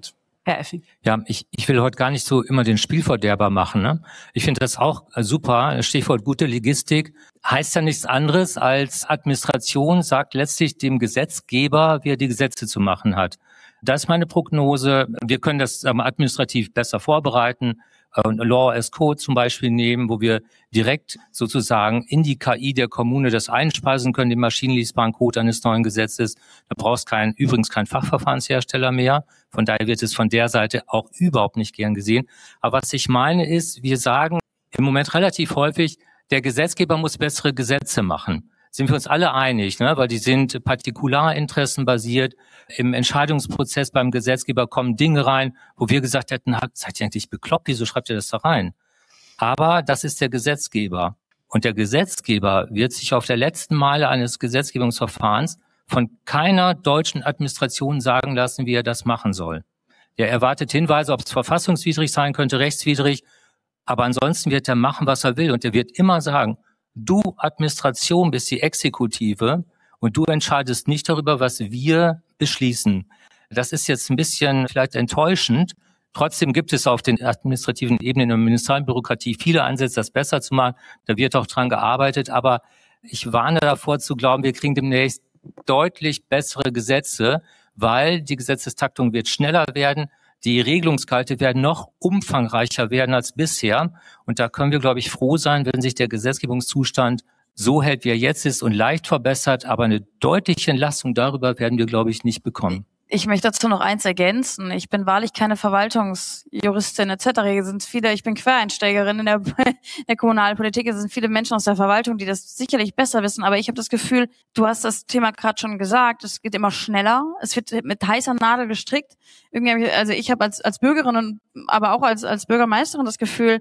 Herr Effing. Ja, ich, ich will heute gar nicht so immer den Spielverderber machen. Ne? Ich finde das auch super. Stichwort gute Logistik heißt ja nichts anderes als Administration sagt letztlich dem Gesetzgeber, wie er die Gesetze zu machen hat. Das ist meine Prognose. Wir können das ähm, administrativ besser vorbereiten. Und Law as Code zum Beispiel nehmen, wo wir direkt sozusagen in die K I der Kommune das einspeisen können, den maschinenlesbaren Code eines neuen Gesetzes. Da brauchst kein, übrigens kein Fachverfahrenshersteller mehr. Von daher wird es von der Seite auch überhaupt nicht gern gesehen. Aber was ich meine ist, wir sagen im Moment relativ häufig, der Gesetzgeber muss bessere Gesetze machen. Sind wir uns alle einig, ne? Weil die sind partikularinteressenbasiert. Im Entscheidungsprozess beim Gesetzgeber kommen Dinge rein, wo wir gesagt hätten, seid ihr eigentlich bekloppt, wieso schreibt ihr das da rein? Aber das ist der Gesetzgeber. Und der Gesetzgeber wird sich auf der letzten Meile eines Gesetzgebungsverfahrens von keiner deutschen Administration sagen lassen, wie er das machen soll. Der erwartet Hinweise, ob es verfassungswidrig sein könnte, rechtswidrig. Aber ansonsten wird er machen, was er will. Und er wird immer sagen, du Administration bist die Exekutive und du entscheidest nicht darüber, was wir beschließen. Das ist jetzt ein bisschen vielleicht enttäuschend. Trotzdem gibt es auf den administrativen Ebenen in der Ministerialbürokratie viele Ansätze, das besser zu machen. Da wird auch dran gearbeitet. Aber ich warne davor zu glauben, wir kriegen demnächst deutlich bessere Gesetze, weil die Gesetzestaktung wird schneller werden. Die Regelungsgehalte werden noch umfangreicher werden als bisher. Und da können wir, glaube ich, froh sein, wenn sich der Gesetzgebungszustand so hält, wie er jetzt ist und leicht verbessert. Aber eine deutliche Entlastung darüber werden wir, glaube ich, nicht bekommen. Ich möchte dazu noch eins ergänzen. Ich bin wahrlich keine Verwaltungsjuristin et cetera. Hier sind viele, ich bin Quereinsteigerin in der, in der kommunalen Politik. Es sind viele Menschen aus der Verwaltung, die das sicherlich besser wissen. Aber ich habe das Gefühl, du hast das Thema gerade schon gesagt, es geht immer schneller. Es wird mit heißer Nadel gestrickt. Irgendwie hab ich, also ich habe als als Bürgerin und aber auch als als Bürgermeisterin das Gefühl,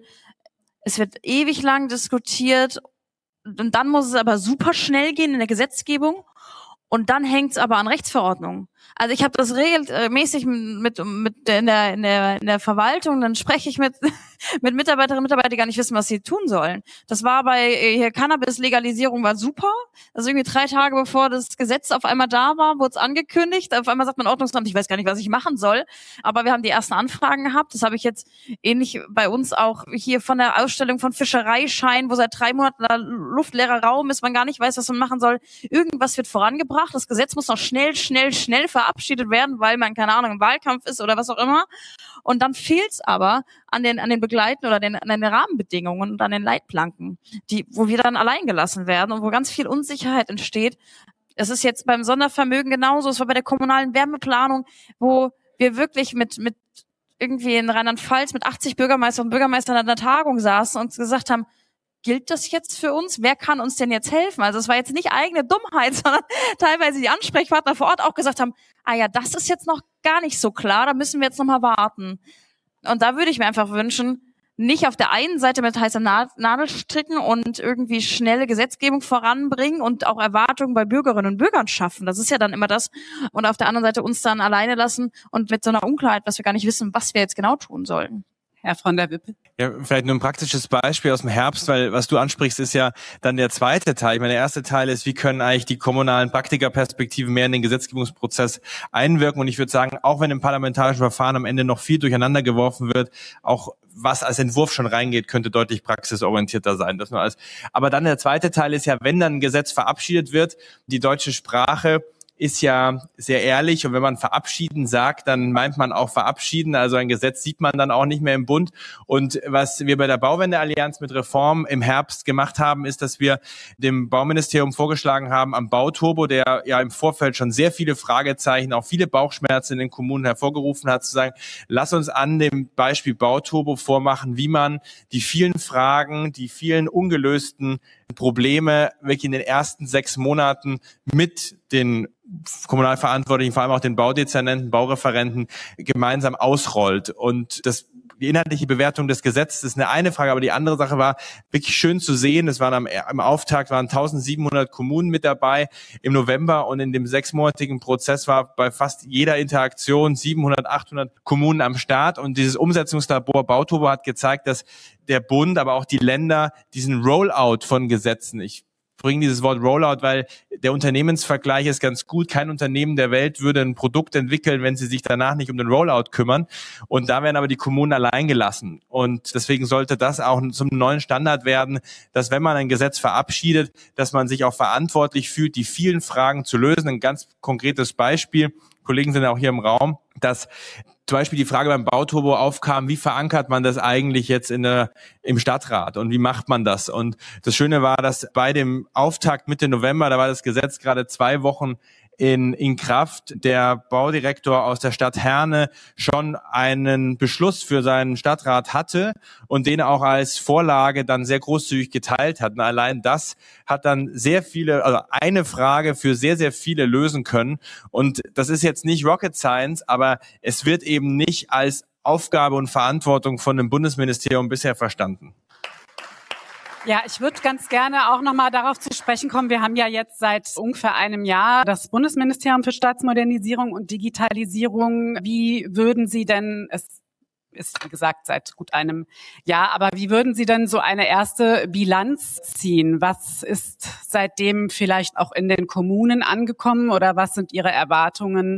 es wird ewig lang diskutiert und dann muss es aber super schnell gehen in der Gesetzgebung. Und dann hängt's aber an Rechtsverordnungen. Also ich habe das regelmäßig mit, mit in der in der in der Verwaltung. Dann spreche ich mit mit Mitarbeiterinnen und Mitarbeitern, die gar nicht wissen, was sie tun sollen. Das war bei hier Cannabis-Legalisierung war super. Also irgendwie drei Tage bevor das Gesetz auf einmal da war, wurde es angekündigt. Auf einmal sagt man Ordnungsamt, ich weiß gar nicht, was ich machen soll. Aber wir haben die ersten Anfragen gehabt. Das habe ich jetzt ähnlich bei uns auch hier von der Ausstellung von Fischereischein, wo seit drei Monaten da luftleerer Raum ist, man gar nicht weiß, was man machen soll. Irgendwas wird vorangebracht. Das Gesetz muss noch schnell, schnell, schnell verabschiedet werden, weil man, keine Ahnung, im Wahlkampf ist oder was auch immer. Und dann fehlt's aber an den, an den Begleiten oder den, an den Rahmenbedingungen und an den Leitplanken, die, wo wir dann allein gelassen werden und wo ganz viel Unsicherheit entsteht. Es ist jetzt beim Sondervermögen genauso. Es war bei der kommunalen Wärmeplanung, wo wir wirklich mit, mit irgendwie in Rheinland-Pfalz mit achtzig Bürgermeisterinnen und Bürgermeistern an der Tagung saßen und gesagt haben, gilt das jetzt für uns? Wer kann uns denn jetzt helfen? Also es war jetzt nicht eigene Dummheit, sondern teilweise die Ansprechpartner vor Ort auch gesagt haben, ah ja, das ist jetzt noch gar nicht so klar, da müssen wir jetzt noch mal warten. Und da würde ich mir einfach wünschen, nicht auf der einen Seite mit heißer Nadel stricken und irgendwie schnelle Gesetzgebung voranbringen und auch Erwartungen bei Bürgerinnen und Bürgern schaffen. Das ist ja dann immer das. Und auf der anderen Seite uns dann alleine lassen und mit so einer Unklarheit, dass wir gar nicht wissen, was wir jetzt genau tun sollen. Herr von der Wippe. Ja, vielleicht nur ein praktisches Beispiel aus dem Herbst, weil was du ansprichst, ist ja dann der zweite Teil. Ich meine, der erste Teil ist, wie können eigentlich die kommunalen Praktikerperspektiven mehr in den Gesetzgebungsprozess einwirken? Und ich würde sagen, auch wenn im parlamentarischen Verfahren am Ende noch viel durcheinander geworfen wird, auch was als Entwurf schon reingeht, könnte deutlich praxisorientierter sein. Das nur alles. Aber dann der zweite Teil ist ja, wenn dann ein Gesetz verabschiedet wird, die deutsche Sprache ist ja sehr ehrlich, und wenn man verabschieden sagt, dann meint man auch verabschieden. Also ein Gesetz sieht man dann auch nicht mehr im Bund. Und was wir bei der Bauwende-Allianz mit Reform im Herbst gemacht haben, ist, dass wir dem Bauministerium vorgeschlagen haben, am Bauturbo, der ja im Vorfeld schon sehr viele Fragezeichen, auch viele Bauchschmerzen in den Kommunen hervorgerufen hat, zu sagen, lass uns an dem Beispiel Bauturbo vormachen, wie man die vielen Fragen, die vielen ungelösten Probleme wirklich in den ersten sechs Monaten mit den Kommunalverantwortlichen, vor allem auch den Baudezernenten, Baureferenten gemeinsam ausrollt. Und das die inhaltliche Bewertung des Gesetzes ist eine eine Frage, aber die andere Sache war wirklich schön zu sehen. Es waren am, am Auftakt waren eintausendsiebenhundert Kommunen mit dabei im November, und in dem sechsmonatigen Prozess war bei fast jeder Interaktion siebenhundert, achthundert Kommunen am Start. Und dieses Umsetzungslabor Bauturbo hat gezeigt, dass der Bund, aber auch die Länder diesen Rollout von Gesetzen, ich bringen dieses Wort Rollout, weil der Unternehmensvergleich ist ganz gut. Kein Unternehmen der Welt würde ein Produkt entwickeln, wenn sie sich danach nicht um den Rollout kümmern. Und da werden aber die Kommunen allein gelassen. Und deswegen sollte das auch zum neuen Standard werden, dass wenn man ein Gesetz verabschiedet, dass man sich auch verantwortlich fühlt, die vielen Fragen zu lösen. Ein ganz konkretes Beispiel, Kollegen sind auch hier im Raum, dass zum Beispiel die Frage beim Bauturbo aufkam, wie verankert man das eigentlich jetzt in der, im Stadtrat und wie macht man das? Und das Schöne war, dass bei dem Auftakt Mitte November, da war das Gesetz gerade zwei Wochen in, in Kraft, der Baudirektor aus der Stadt Herne schon einen Beschluss für seinen Stadtrat hatte und den auch als Vorlage dann sehr großzügig geteilt hat. Und allein das hat dann sehr viele, also eine Frage für sehr, sehr viele lösen können. Und das ist jetzt nicht Rocket Science, aber es wird eben nicht als Aufgabe und Verantwortung von dem Bundesministerium bisher verstanden. Ja, ich würde ganz gerne auch nochmal darauf zu sprechen kommen. Wir haben ja jetzt seit ungefähr einem Jahr das Bundesministerium für Staatsmodernisierung und Digitalisierung. Wie würden Sie denn, es ist wie gesagt seit gut einem Jahr, aber wie würden Sie denn so eine erste Bilanz ziehen? Was ist seitdem vielleicht auch in den Kommunen angekommen oder was sind Ihre Erwartungen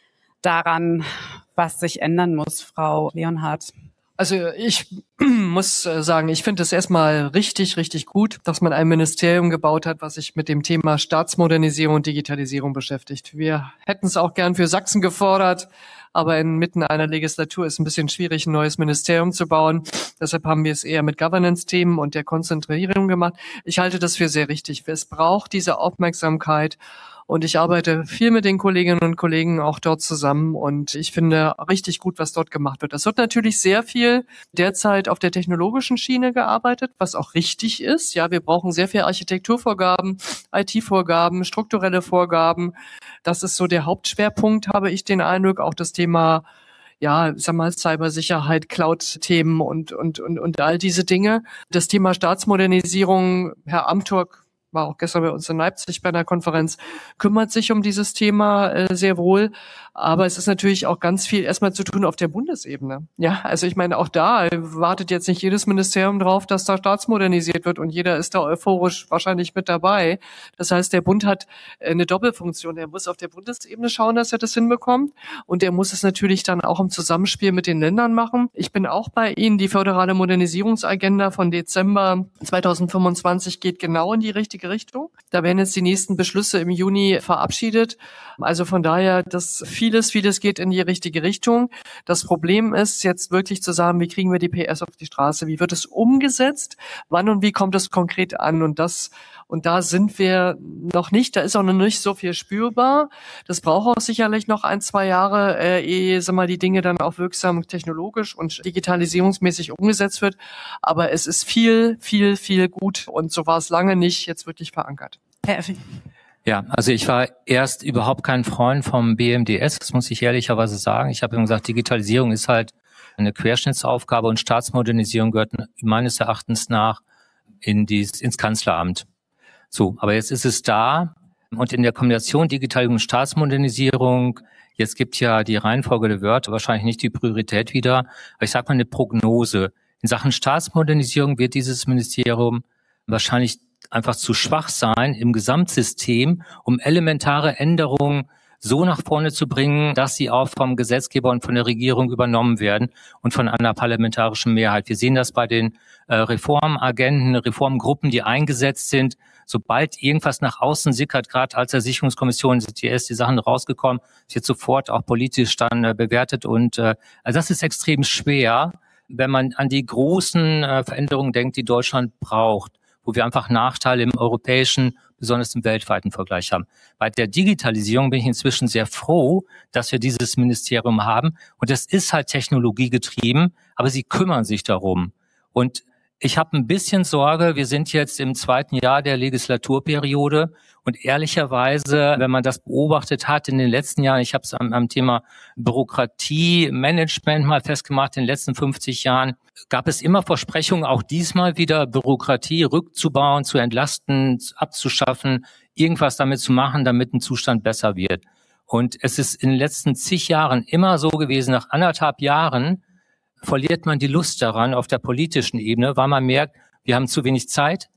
daran, was sich ändern muss, Frau Leonhardt? Also ich muss sagen, ich finde es erstmal richtig, richtig gut, dass man ein Ministerium gebaut hat, was sich mit dem Thema Staatsmodernisierung und Digitalisierung beschäftigt. Wir hätten es auch gern für Sachsen gefordert, aber inmitten einer Legislatur ist ein bisschen schwierig, ein neues Ministerium zu bauen. Deshalb haben wir es eher mit Governance-Themen und der Konzentrierung gemacht. Ich halte das für sehr richtig. Es braucht diese Aufmerksamkeit. Und ich arbeite viel mit den Kolleginnen und Kollegen auch dort zusammen und ich finde richtig gut, was dort gemacht wird. Es wird natürlich sehr viel derzeit auf der technologischen Schiene gearbeitet, was auch richtig ist. Ja, wir brauchen sehr viel Architekturvorgaben, I T-Vorgaben, strukturelle Vorgaben. Das ist so der Hauptschwerpunkt, habe ich den Eindruck. Auch das Thema, ja, sag mal, Cybersicherheit, Cloud-Themen und, und, und, und all diese Dinge. Das Thema Staatsmodernisierung, Herr Amthor war auch gestern bei uns in Leipzig bei einer Konferenz, kümmert sich um dieses Thema äh, sehr wohl. Aber es ist natürlich auch ganz viel erstmal zu tun auf der Bundesebene. Ja, also ich meine, auch da wartet jetzt nicht jedes Ministerium drauf, dass da staatsmodernisiert wird und jeder ist da euphorisch wahrscheinlich mit dabei. Das heißt, der Bund hat eine Doppelfunktion. Er muss auf der Bundesebene schauen, dass er das hinbekommt und er muss es natürlich dann auch im Zusammenspiel mit den Ländern machen. Ich bin auch bei Ihnen. Die föderale Modernisierungsagenda von Dezember zweitausendfünfundzwanzig geht genau in die richtige Richtung. Da werden jetzt die nächsten Beschlüsse im Juni verabschiedet. Also von daher, das vieles, vieles geht in die richtige Richtung. Das Problem ist jetzt wirklich zu sagen, wie kriegen wir die P S auf die Straße? Wie wird es umgesetzt? Wann und wie kommt es konkret an? Und das, und da sind wir noch nicht. Da ist auch noch nicht so viel spürbar. Das braucht auch sicherlich noch ein, zwei Jahre, äh, ehe, sag mal, die Dinge dann auch wirksam technologisch und digitalisierungsmäßig umgesetzt wird. Aber es ist viel, viel, viel gut. Und so war es lange nicht jetzt wirklich verankert. Herr Effing. Ja, also ich war erst überhaupt kein Freund vom B M D S, das muss ich ehrlicherweise sagen. Ich habe immer gesagt, Digitalisierung ist halt eine Querschnittsaufgabe und Staatsmodernisierung gehört meines Erachtens nach in dies, ins Kanzleramt. So, aber jetzt ist es da und in der Kombination Digitalisierung und Staatsmodernisierung, jetzt gibt ja die Reihenfolge der Wörter wahrscheinlich nicht die Priorität wieder, aber ich sage mal eine Prognose. In Sachen Staatsmodernisierung wird dieses Ministerium wahrscheinlich einfach zu schwach sein im Gesamtsystem, um elementare Änderungen so nach vorne zu bringen, dass sie auch vom Gesetzgeber und von der Regierung übernommen werden und von einer parlamentarischen Mehrheit. Wir sehen das bei den äh, Reformagenten, Reformgruppen, die eingesetzt sind. Sobald irgendwas nach außen sickert, gerade als der Sicherungskommission sind die erst die Sachen rausgekommen, wird sofort auch politisch dann äh, bewertet. Und äh, also das ist extrem schwer, wenn man an die großen äh, Veränderungen denkt, die Deutschland braucht, wo wir einfach Nachteile im europäischen, besonders im weltweiten Vergleich haben. Bei der Digitalisierung bin ich inzwischen sehr froh, dass wir dieses Ministerium haben. Und das ist halt technologiegetrieben, aber sie kümmern sich darum. Und ich habe ein bisschen Sorge, wir sind jetzt im zweiten Jahr der Legislaturperiode und ehrlicherweise, wenn man das beobachtet hat in den letzten Jahren, ich habe es am, am Thema Bürokratie, Management mal festgemacht, in den letzten fünfzig Jahren gab es immer Versprechungen, auch diesmal wieder Bürokratie rückzubauen, zu entlasten, abzuschaffen, irgendwas damit zu machen, damit ein Zustand besser wird. Und es ist in den letzten zig Jahren immer so gewesen, nach anderthalb Jahren verliert man die Lust daran auf der politischen Ebene, weil man merkt, wir haben zu wenig Zeit,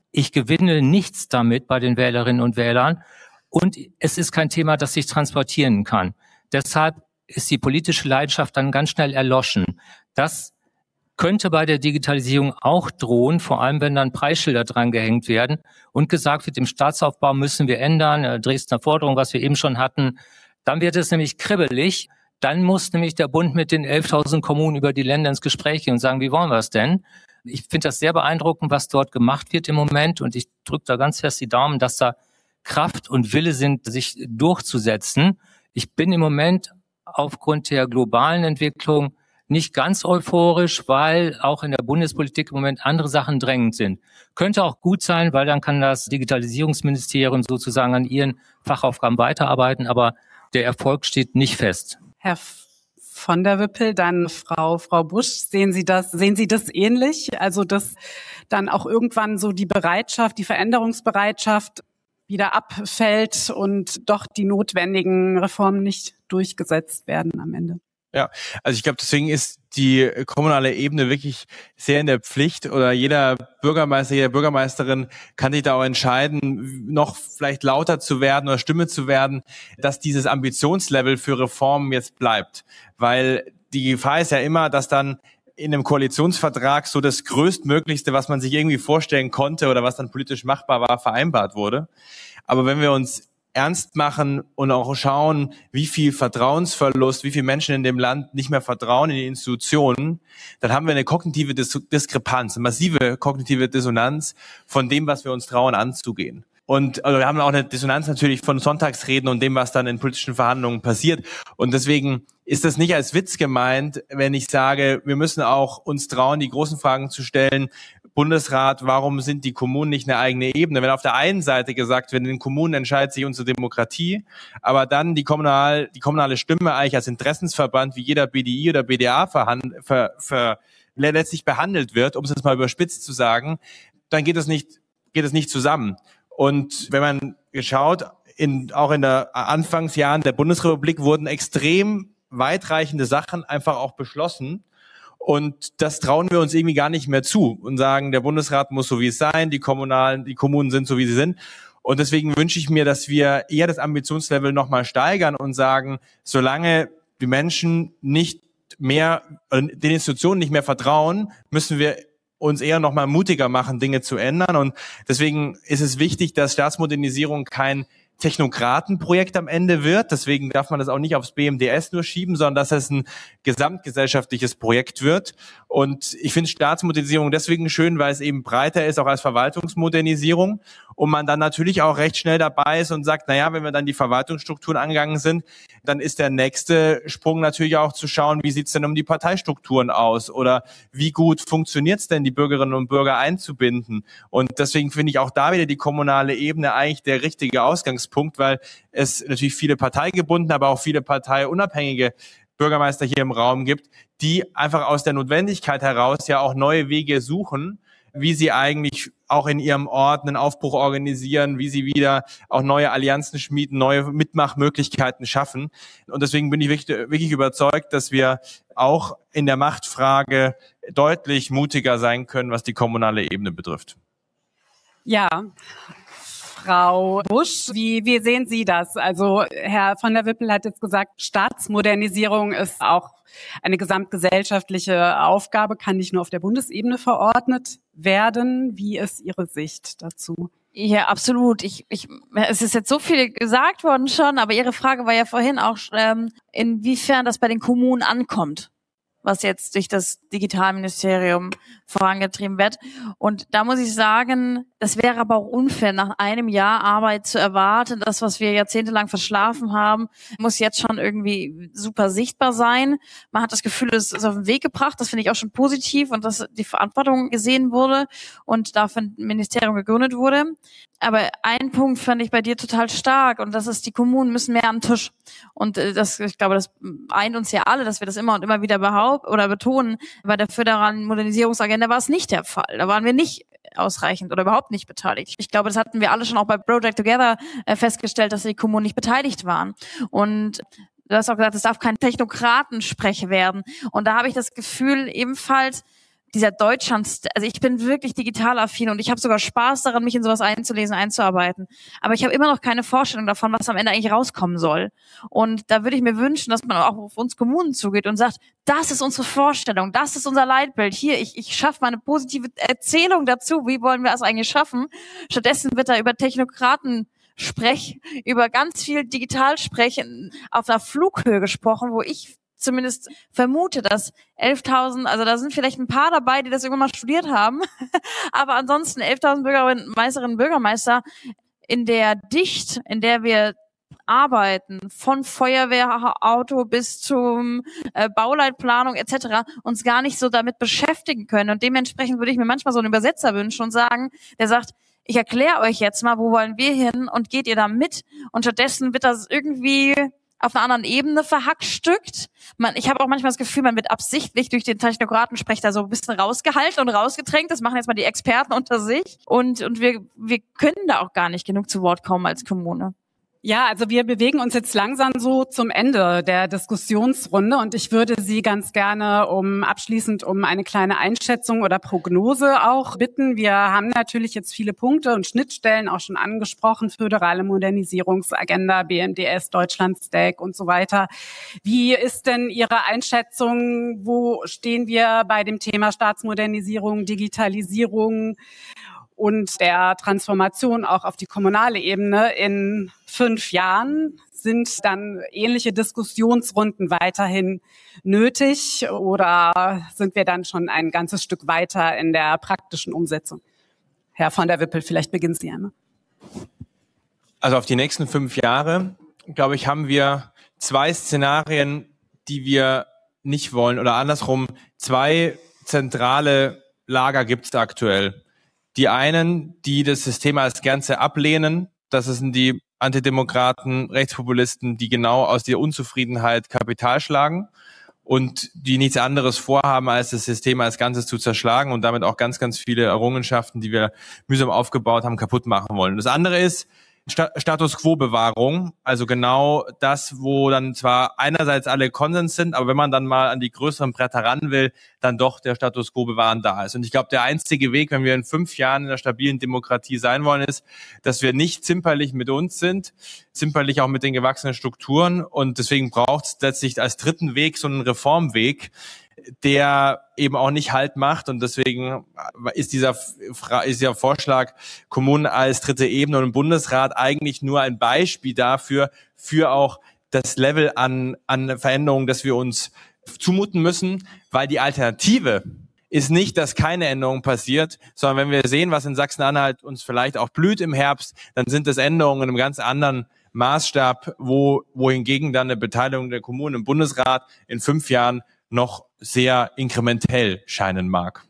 Ich gewinne nichts damit bei den Wählerinnen und Wählern und es ist kein Thema, das sich transportieren kann. Deshalb ist die politische Leidenschaft dann ganz schnell erloschen. Das könnte bei der Digitalisierung auch drohen, vor allem wenn dann Preisschilder dran gehängt werden und gesagt wird, im Staatsaufbau müssen wir ändern, Dresdner Forderung, was wir eben schon hatten. Dann wird es nämlich kribbelig. Dann muss nämlich der Bund mit den elftausend Kommunen über die Länder ins Gespräch gehen und sagen, wie wollen wir es denn? Ich finde das sehr beeindruckend, was dort gemacht wird im Moment und ich drücke da ganz fest die Daumen, dass da Kraft und Wille sind, sich durchzusetzen. Ich bin im Moment aufgrund der globalen Entwicklung nicht ganz euphorisch, weil auch in der Bundespolitik im Moment andere Sachen drängend sind. Könnte auch gut sein, weil dann kann das Digitalisierungsministerium sozusagen an ihren Fachaufgaben weiterarbeiten, aber der Erfolg steht nicht fest. Herr von der Wippel, dann Frau Frau Busch, sehen Sie das, sehen Sie das ähnlich? Also, dass dann auch irgendwann so die Bereitschaft, die Veränderungsbereitschaft wieder abfällt und doch die notwendigen Reformen nicht durchgesetzt werden am Ende? Ja, also ich glaube, deswegen ist die kommunale Ebene wirklich sehr in der Pflicht oder jeder Bürgermeister, jede Bürgermeisterin kann sich da auch entscheiden, noch vielleicht lauter zu werden oder Stimme zu werden, dass dieses Ambitionslevel für Reformen jetzt bleibt. Weil die Gefahr ist ja immer, dass dann in einem Koalitionsvertrag so das Größtmöglichste, was man sich irgendwie vorstellen konnte oder was dann politisch machbar war, vereinbart wurde. Aber wenn wir uns ernst machen und auch schauen, wie viel Vertrauensverlust, wie viele Menschen in dem Land nicht mehr vertrauen in die Institutionen, dann haben wir eine kognitive Dis- Diskrepanz, eine massive kognitive Dissonanz von dem, was wir uns trauen anzugehen. Und also wir haben auch eine Dissonanz natürlich von Sonntagsreden und dem, was dann in politischen Verhandlungen passiert. Und deswegen ist das nicht als Witz gemeint, wenn ich sage, wir müssen auch uns trauen, die großen Fragen zu stellen. Bundesrat, warum sind die Kommunen nicht eine eigene Ebene? Wenn auf der einen Seite gesagt wird, in den Kommunen entscheidet sich unsere Demokratie, aber dann die kommunal, die kommunale Stimme eigentlich als Interessensverband wie jeder B D I oder B D A verhand, ver, ver, letztlich behandelt wird, um es jetzt mal überspitzt zu sagen, dann geht es nicht, geht es nicht zusammen. Und wenn man geschaut, in, auch in der Anfangsjahren der Bundesrepublik wurden extrem weitreichende Sachen einfach auch beschlossen. Und das trauen wir uns irgendwie gar nicht mehr zu und sagen, der Bundesrat muss so wie es sein, die kommunalen, die Kommunen sind so wie sie sind. Und deswegen wünsche ich mir, dass wir eher das Ambitionslevel nochmal steigern und sagen, solange die Menschen nicht mehr, den Institutionen nicht mehr vertrauen, müssen wir uns eher nochmal mutiger machen, Dinge zu ändern. Und deswegen ist es wichtig, dass Staatsmodernisierung kein Technokratenprojekt am Ende wird. Deswegen darf man das auch nicht aufs B M D S nur schieben, sondern dass es ein gesamtgesellschaftliches Projekt wird. Und ich finde Staatsmodernisierung deswegen schön, weil es eben breiter ist, auch als Verwaltungsmodernisierung. Und man dann natürlich auch recht schnell dabei ist und sagt, naja, wenn wir dann die Verwaltungsstrukturen angegangen sind, dann ist der nächste Sprung natürlich auch zu schauen, wie sieht's denn um die Parteistrukturen aus oder wie gut funktioniert's denn, die Bürgerinnen und Bürger einzubinden. Und deswegen finde ich auch da wieder die kommunale Ebene eigentlich der richtige Ausgangspunkt, weil es natürlich viele parteigebundene, aber auch viele parteiunabhängige Bürgermeister hier im Raum gibt, die einfach aus der Notwendigkeit heraus ja auch neue Wege suchen, wie sie eigentlich auch in ihrem Ort einen Aufbruch organisieren, wie sie wieder auch neue Allianzen schmieden, neue Mitmachmöglichkeiten schaffen. Und deswegen bin ich wirklich, wirklich überzeugt, dass wir auch in der Machtfrage deutlich mutiger sein können, was die kommunale Ebene betrifft. Ja. Frau Busch, wie, wie sehen Sie das? Also Herr von der Wippel hat jetzt gesagt, Staatsmodernisierung ist auch eine gesamtgesellschaftliche Aufgabe, kann nicht nur auf der Bundesebene verordnet werden. Wie ist Ihre Sicht dazu? Ja, absolut. Ich, ich, es ist jetzt so viel gesagt worden schon, aber Ihre Frage war ja vorhin auch, ähm, inwiefern das bei den Kommunen ankommt, was jetzt durch das Digitalministerium vorangetrieben wird. Und da muss ich sagen, das wäre aber auch unfair, nach einem Jahr Arbeit zu erwarten. Das, was wir jahrzehntelang verschlafen haben, muss jetzt schon irgendwie super sichtbar sein. Man hat das Gefühl, es ist auf den Weg gebracht. Das finde ich auch schon positiv und dass die Verantwortung gesehen wurde und dafür ein Ministerium gegründet wurde. Aber ein Punkt fand ich bei dir total stark und das ist, die Kommunen müssen mehr am Tisch. Und das, ich glaube, das eint uns ja alle, dass wir das immer und immer wieder behaupten oder betonen. Bei der föderalen Modernisierungsagenda war es nicht der Fall. Da waren wir nicht ausreichend oder überhaupt nicht beteiligt. Ich glaube, das hatten wir alle schon auch bei Project Together festgestellt, dass die Kommunen nicht beteiligt waren. Und du hast auch gesagt, es darf kein Technokraten-Sprech werden. Und da habe ich das Gefühl ebenfalls, dieser Deutschlands, also ich bin wirklich digital affin und ich habe sogar Spaß daran, mich in sowas einzulesen, einzuarbeiten. Aber ich habe immer noch keine Vorstellung davon, was am Ende eigentlich rauskommen soll. Und da würde ich mir wünschen, dass man auch auf uns Kommunen zugeht und sagt, das ist unsere Vorstellung, das ist unser Leitbild. Hier, ich, ich schaffe mal eine positive Erzählung dazu. Wie wollen wir das eigentlich schaffen? Stattdessen wird da über Technokraten Sprech, über ganz viel Digitalsprech auf einer Flughöhe gesprochen, wo ich zumindest vermute, dass elftausend, also da sind vielleicht ein paar dabei, die das irgendwann mal studiert haben, aber ansonsten elftausend Bürgerinnen, Meisterinnen und Bürgermeister in der Dicht, in der wir arbeiten, von Feuerwehrauto bis zum äh, Bauleitplanung et cetera, uns gar nicht so damit beschäftigen können. Und dementsprechend würde ich mir manchmal so einen Übersetzer wünschen und sagen, der sagt, ich erkläre euch jetzt mal, wo wollen wir hin und geht ihr da mit? Und stattdessen wird das irgendwie auf einer anderen Ebene verhackstückt. Man, ich habe auch manchmal das Gefühl, man wird absichtlich durch den Technokratensprech da so ein bisschen rausgehalten und rausgedrängt. Das machen jetzt mal die Experten unter sich. Und, und wir, wir können da auch gar nicht genug zu Wort kommen als Kommune. Ja, also wir bewegen uns jetzt langsam so zum Ende der Diskussionsrunde und ich würde Sie ganz gerne um abschließend um eine kleine Einschätzung oder Prognose auch bitten. Wir haben natürlich jetzt viele Punkte und Schnittstellen auch schon angesprochen, föderale Modernisierungsagenda, B M D S, Deutschland-Stack und so weiter. Wie ist denn Ihre Einschätzung? Wo stehen wir bei dem Thema Staatsmodernisierung, Digitalisierung und der Transformation auch auf die kommunale Ebene in fünf Jahren? Sind dann ähnliche Diskussionsrunden weiterhin nötig oder sind wir dann schon ein ganzes Stück weiter in der praktischen Umsetzung? Herr von der Wippel, vielleicht beginnen Sie einmal. Also auf die nächsten fünf Jahre, glaube ich, haben wir zwei Szenarien, die wir nicht wollen oder andersrum, zwei zentrale Lager gibt es aktuell. Die einen, die das System als Ganze ablehnen, das sind die Antidemokraten, Rechtspopulisten, die genau aus der Unzufriedenheit Kapital schlagen und die nichts anderes vorhaben, als das System als Ganzes zu zerschlagen und damit auch ganz, ganz viele Errungenschaften, die wir mühsam aufgebaut haben, kaputt machen wollen. Das andere ist Status-Quo-Bewahrung, also genau das, wo dann zwar einerseits alle Konsens sind, aber wenn man dann mal an die größeren Bretter ran will, dann doch der Status-Quo bewahren da ist. Und ich glaube, der einzige Weg, wenn wir in fünf Jahren in einer stabilen Demokratie sein wollen, ist, dass wir nicht zimperlich mit uns sind, zimperlich auch mit den gewachsenen Strukturen. Und deswegen braucht es letztlich als dritten Weg so einen Reformweg, der eben auch nicht Halt macht. Und deswegen ist dieser, ist dieser Vorschlag Kommunen als dritte Ebene und im Bundesrat eigentlich nur ein Beispiel dafür, für auch das Level an, an Veränderungen, das wir uns zumuten müssen, weil die Alternative ist nicht, dass keine Änderung passiert, sondern wenn wir sehen, was in Sachsen-Anhalt uns vielleicht auch blüht im Herbst, dann sind es Änderungen in einem ganz anderen Maßstab, wo, wohingegen dann eine Beteiligung der Kommunen im Bundesrat in fünf Jahren noch sehr inkrementell scheinen mag.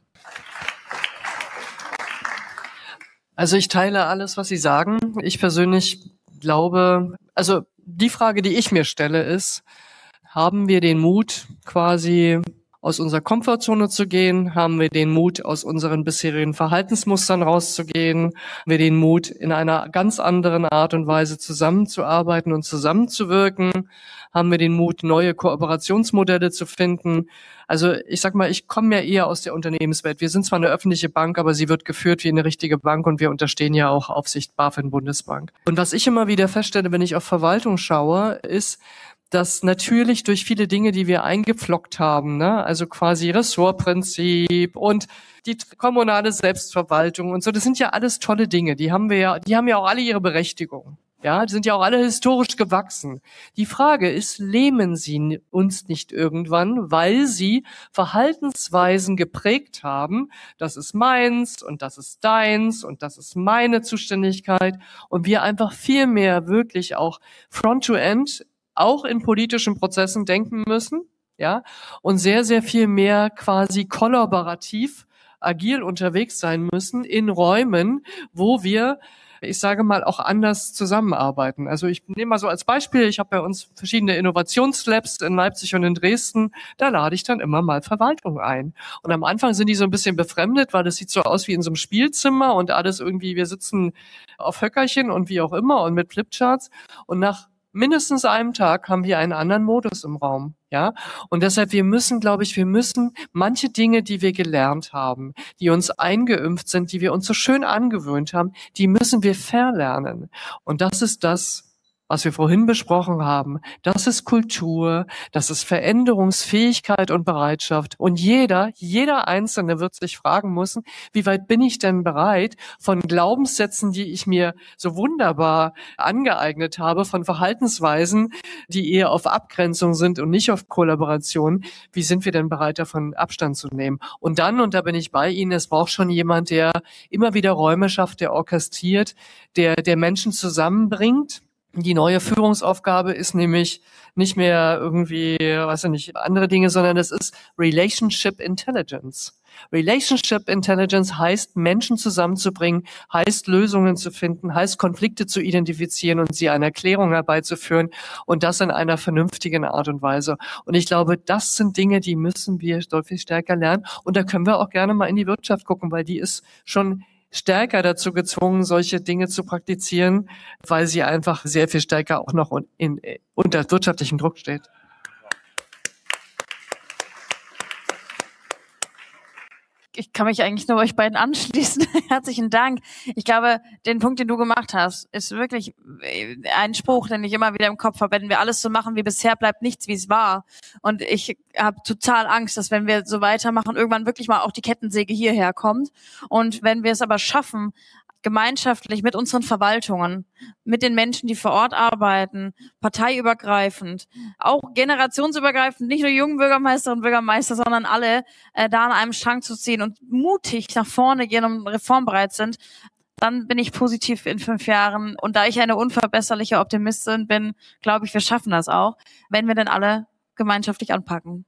Also ich teile alles, was Sie sagen. Ich persönlich glaube, also die Frage, die ich mir stelle, ist, haben wir den Mut, quasi aus unserer Komfortzone zu gehen? Haben wir den Mut, aus unseren bisherigen Verhaltensmustern rauszugehen? Haben wir den Mut, in einer ganz anderen Art und Weise zusammenzuarbeiten und zusammenzuwirken? Haben wir den Mut, neue Kooperationsmodelle zu finden? Also ich sag mal, ich komme ja eher aus der Unternehmenswelt. Wir sind zwar eine öffentliche Bank, aber sie wird geführt wie eine richtige Bank und wir unterstehen ja auch Aufsicht BaFin Bundesbank. Und was ich immer wieder feststelle, wenn ich auf Verwaltung schaue, ist, dass natürlich durch viele Dinge, die wir eingepflockt haben, ne, also quasi Ressortprinzip und die kommunale Selbstverwaltung und so, das sind ja alles tolle Dinge. Die haben wir ja, die haben ja auch alle ihre Berechtigung. Ja, die sind ja auch alle historisch gewachsen. Die Frage ist, lähmen sie uns nicht irgendwann, weil sie Verhaltensweisen geprägt haben, das ist meins und das ist deins und das ist meine Zuständigkeit und wir einfach viel mehr wirklich auch front-to-end auch in politischen Prozessen denken müssen, ja, und sehr, sehr viel mehr quasi kollaborativ, agil unterwegs sein müssen in Räumen, wo wir, ich sage mal, auch anders zusammenarbeiten. Also ich nehme mal so als Beispiel, ich habe bei uns verschiedene Innovationslabs in Leipzig und in Dresden, da lade ich dann immer mal Verwaltung ein. Und am Anfang sind die so ein bisschen befremdet, weil das sieht so aus wie in so einem Spielzimmer und alles irgendwie, wir sitzen auf Höckerchen und wie auch immer und mit Flipcharts und nach mindestens einem Tag haben wir einen anderen Modus im Raum, ja. Und deshalb, wir müssen, glaube ich, wir müssen manche Dinge, die wir gelernt haben, die uns eingeimpft sind, die wir uns so schön angewöhnt haben, die müssen wir verlernen. Und das ist das, was wir vorhin besprochen haben. Das ist Kultur, das ist Veränderungsfähigkeit und Bereitschaft. Und jeder, jeder Einzelne wird sich fragen müssen, wie weit bin ich denn bereit, von Glaubenssätzen, die ich mir so wunderbar angeeignet habe, von Verhaltensweisen, die eher auf Abgrenzung sind und nicht auf Kollaboration, wie sind wir denn bereit, davon Abstand zu nehmen? Und dann, und da bin ich bei Ihnen, es braucht schon jemand, der immer wieder Räume schafft, der orchestriert, der, der Menschen zusammenbringt. Die neue Führungsaufgabe ist nämlich nicht mehr irgendwie, weiß ich nicht, andere Dinge, sondern es ist Relationship Intelligence. Relationship Intelligence heißt, Menschen zusammenzubringen, heißt, Lösungen zu finden, heißt, Konflikte zu identifizieren und sie einer Klärung herbeizuführen und das in einer vernünftigen Art und Weise. Und ich glaube, das sind Dinge, die müssen wir deutlich stärker lernen. Und da können wir auch gerne mal in die Wirtschaft gucken, weil die ist schon stärker dazu gezwungen, solche Dinge zu praktizieren, weil sie einfach sehr viel stärker auch noch in, in, unter wirtschaftlichem Druck steht. Ich kann mich eigentlich nur euch beiden anschließen. Herzlichen Dank. Ich glaube, den Punkt, den du gemacht hast, ist wirklich ein Spruch, den ich immer wieder im Kopf habe. Wenn wir alles so machen wie bisher, bleibt nichts, wie es war. Und ich habe total Angst, dass wenn wir so weitermachen, irgendwann wirklich mal auch die Kettensäge hierher kommt. Und wenn wir es aber schaffen, gemeinschaftlich mit unseren Verwaltungen, mit den Menschen, die vor Ort arbeiten, parteiübergreifend, auch generationsübergreifend, nicht nur jungen Bürgermeisterinnen und Bürgermeister, sondern alle äh, da an einem Strang zu ziehen und mutig nach vorne gehen und reformbereit sind, dann bin ich positiv in fünf Jahren. Und da ich eine unverbesserliche Optimistin bin, glaube ich, wir schaffen das auch, wenn wir denn alle gemeinschaftlich anpacken.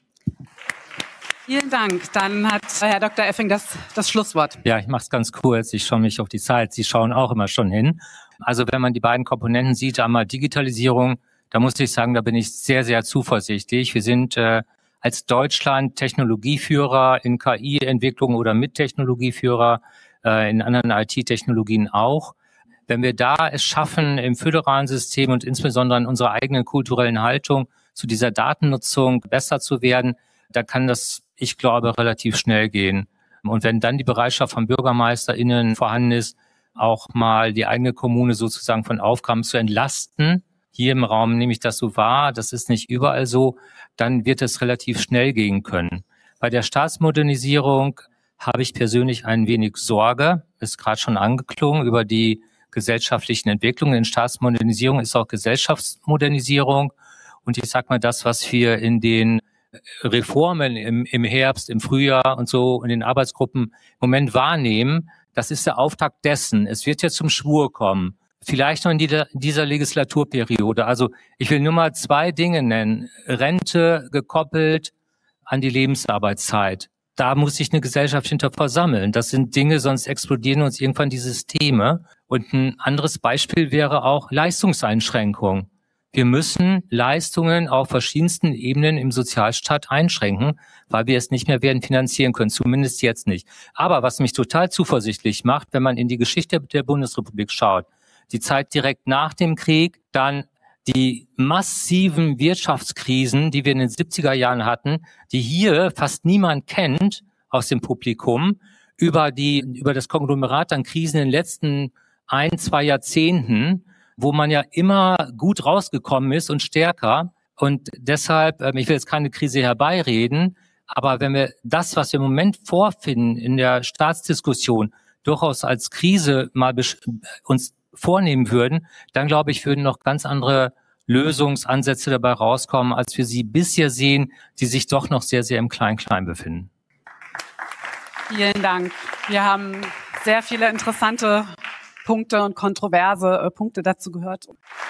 Vielen Dank. Dann hat Herr Doktor Effing das, das Schlusswort. Ja, ich mache es ganz kurz. Ich schaue mich auf die Zeit. Sie schauen auch immer schon hin. Also wenn man die beiden Komponenten sieht, einmal Digitalisierung, da muss ich sagen, da bin ich sehr, sehr zuversichtlich. Wir sind äh, als Deutschland Technologieführer in K I-Entwicklung oder mit Technologieführer, äh, in anderen I T-Technologien auch. Wenn wir da es schaffen, im föderalen System und insbesondere in unserer eigenen kulturellen Haltung zu dieser Datennutzung besser zu werden, da kann das, ich glaube, relativ schnell gehen. Und wenn dann die Bereitschaft von BürgermeisterInnen vorhanden ist, auch mal die eigene Kommune sozusagen von Aufgaben zu entlasten, hier im Raum nehme ich das so wahr, das ist nicht überall so, dann wird es relativ schnell gehen können. Bei der Staatsmodernisierung habe ich persönlich ein wenig Sorge, ist gerade schon angeklungen, über die gesellschaftlichen Entwicklungen. In Staatsmodernisierung ist auch Gesellschaftsmodernisierung. Und ich sag mal, das, was wir in den Reformen im, im Herbst, im Frühjahr und so in den Arbeitsgruppen im Moment wahrnehmen, das ist der Auftakt dessen. Es wird jetzt zum Schwur kommen. Vielleicht noch in dieser, dieser Legislaturperiode. Also ich will nur mal zwei Dinge nennen. Rente gekoppelt an die Lebensarbeitszeit. Da muss sich eine Gesellschaft hinter versammeln. Das sind Dinge, sonst explodieren uns irgendwann die Systeme. Und ein anderes Beispiel wäre auch Leistungseinschränkung. Wir müssen Leistungen auf verschiedensten Ebenen im Sozialstaat einschränken, weil wir es nicht mehr werden finanzieren können, zumindest jetzt nicht. Aber was mich total zuversichtlich macht, wenn man in die Geschichte der Bundesrepublik schaut, die Zeit direkt nach dem Krieg, dann die massiven Wirtschaftskrisen, die wir in den siebziger Jahren hatten, die hier fast niemand kennt aus dem Publikum, über die, über das Konglomerat an Krisen in den letzten ein, zwei Jahrzehnten, wo man ja immer gut rausgekommen ist und stärker. Und deshalb, ich will jetzt keine Krise herbeireden, aber wenn wir das, was wir im Moment vorfinden in der Staatsdiskussion, durchaus als Krise mal uns vornehmen würden, dann glaube ich, würden noch ganz andere Lösungsansätze dabei rauskommen, als wir sie bisher sehen, die sich doch noch sehr, sehr im Klein-Klein befinden. Vielen Dank. Wir haben sehr viele interessante Punkte und kontroverse äh, Punkte dazu gehört.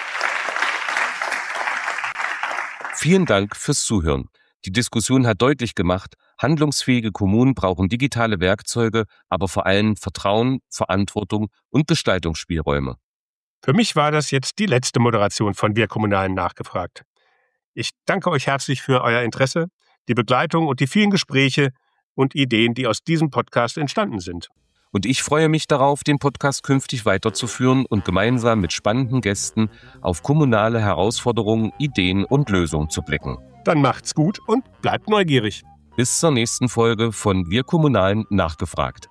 Vielen Dank fürs Zuhören. Die Diskussion hat deutlich gemacht, handlungsfähige Kommunen brauchen digitale Werkzeuge, aber vor allem Vertrauen, Verantwortung und Gestaltungsspielräume. Für mich war das jetzt die letzte Moderation von Wir Kommunalen nachgefragt. Ich danke euch herzlich für euer Interesse, die Begleitung und die vielen Gespräche und Ideen, die aus diesem Podcast entstanden sind. Und ich freue mich darauf, den Podcast künftig weiterzuführen und gemeinsam mit spannenden Gästen auf kommunale Herausforderungen, Ideen und Lösungen zu blicken. Dann macht's gut und bleibt neugierig. Bis zur nächsten Folge von Wir Kommunalen nachgefragt.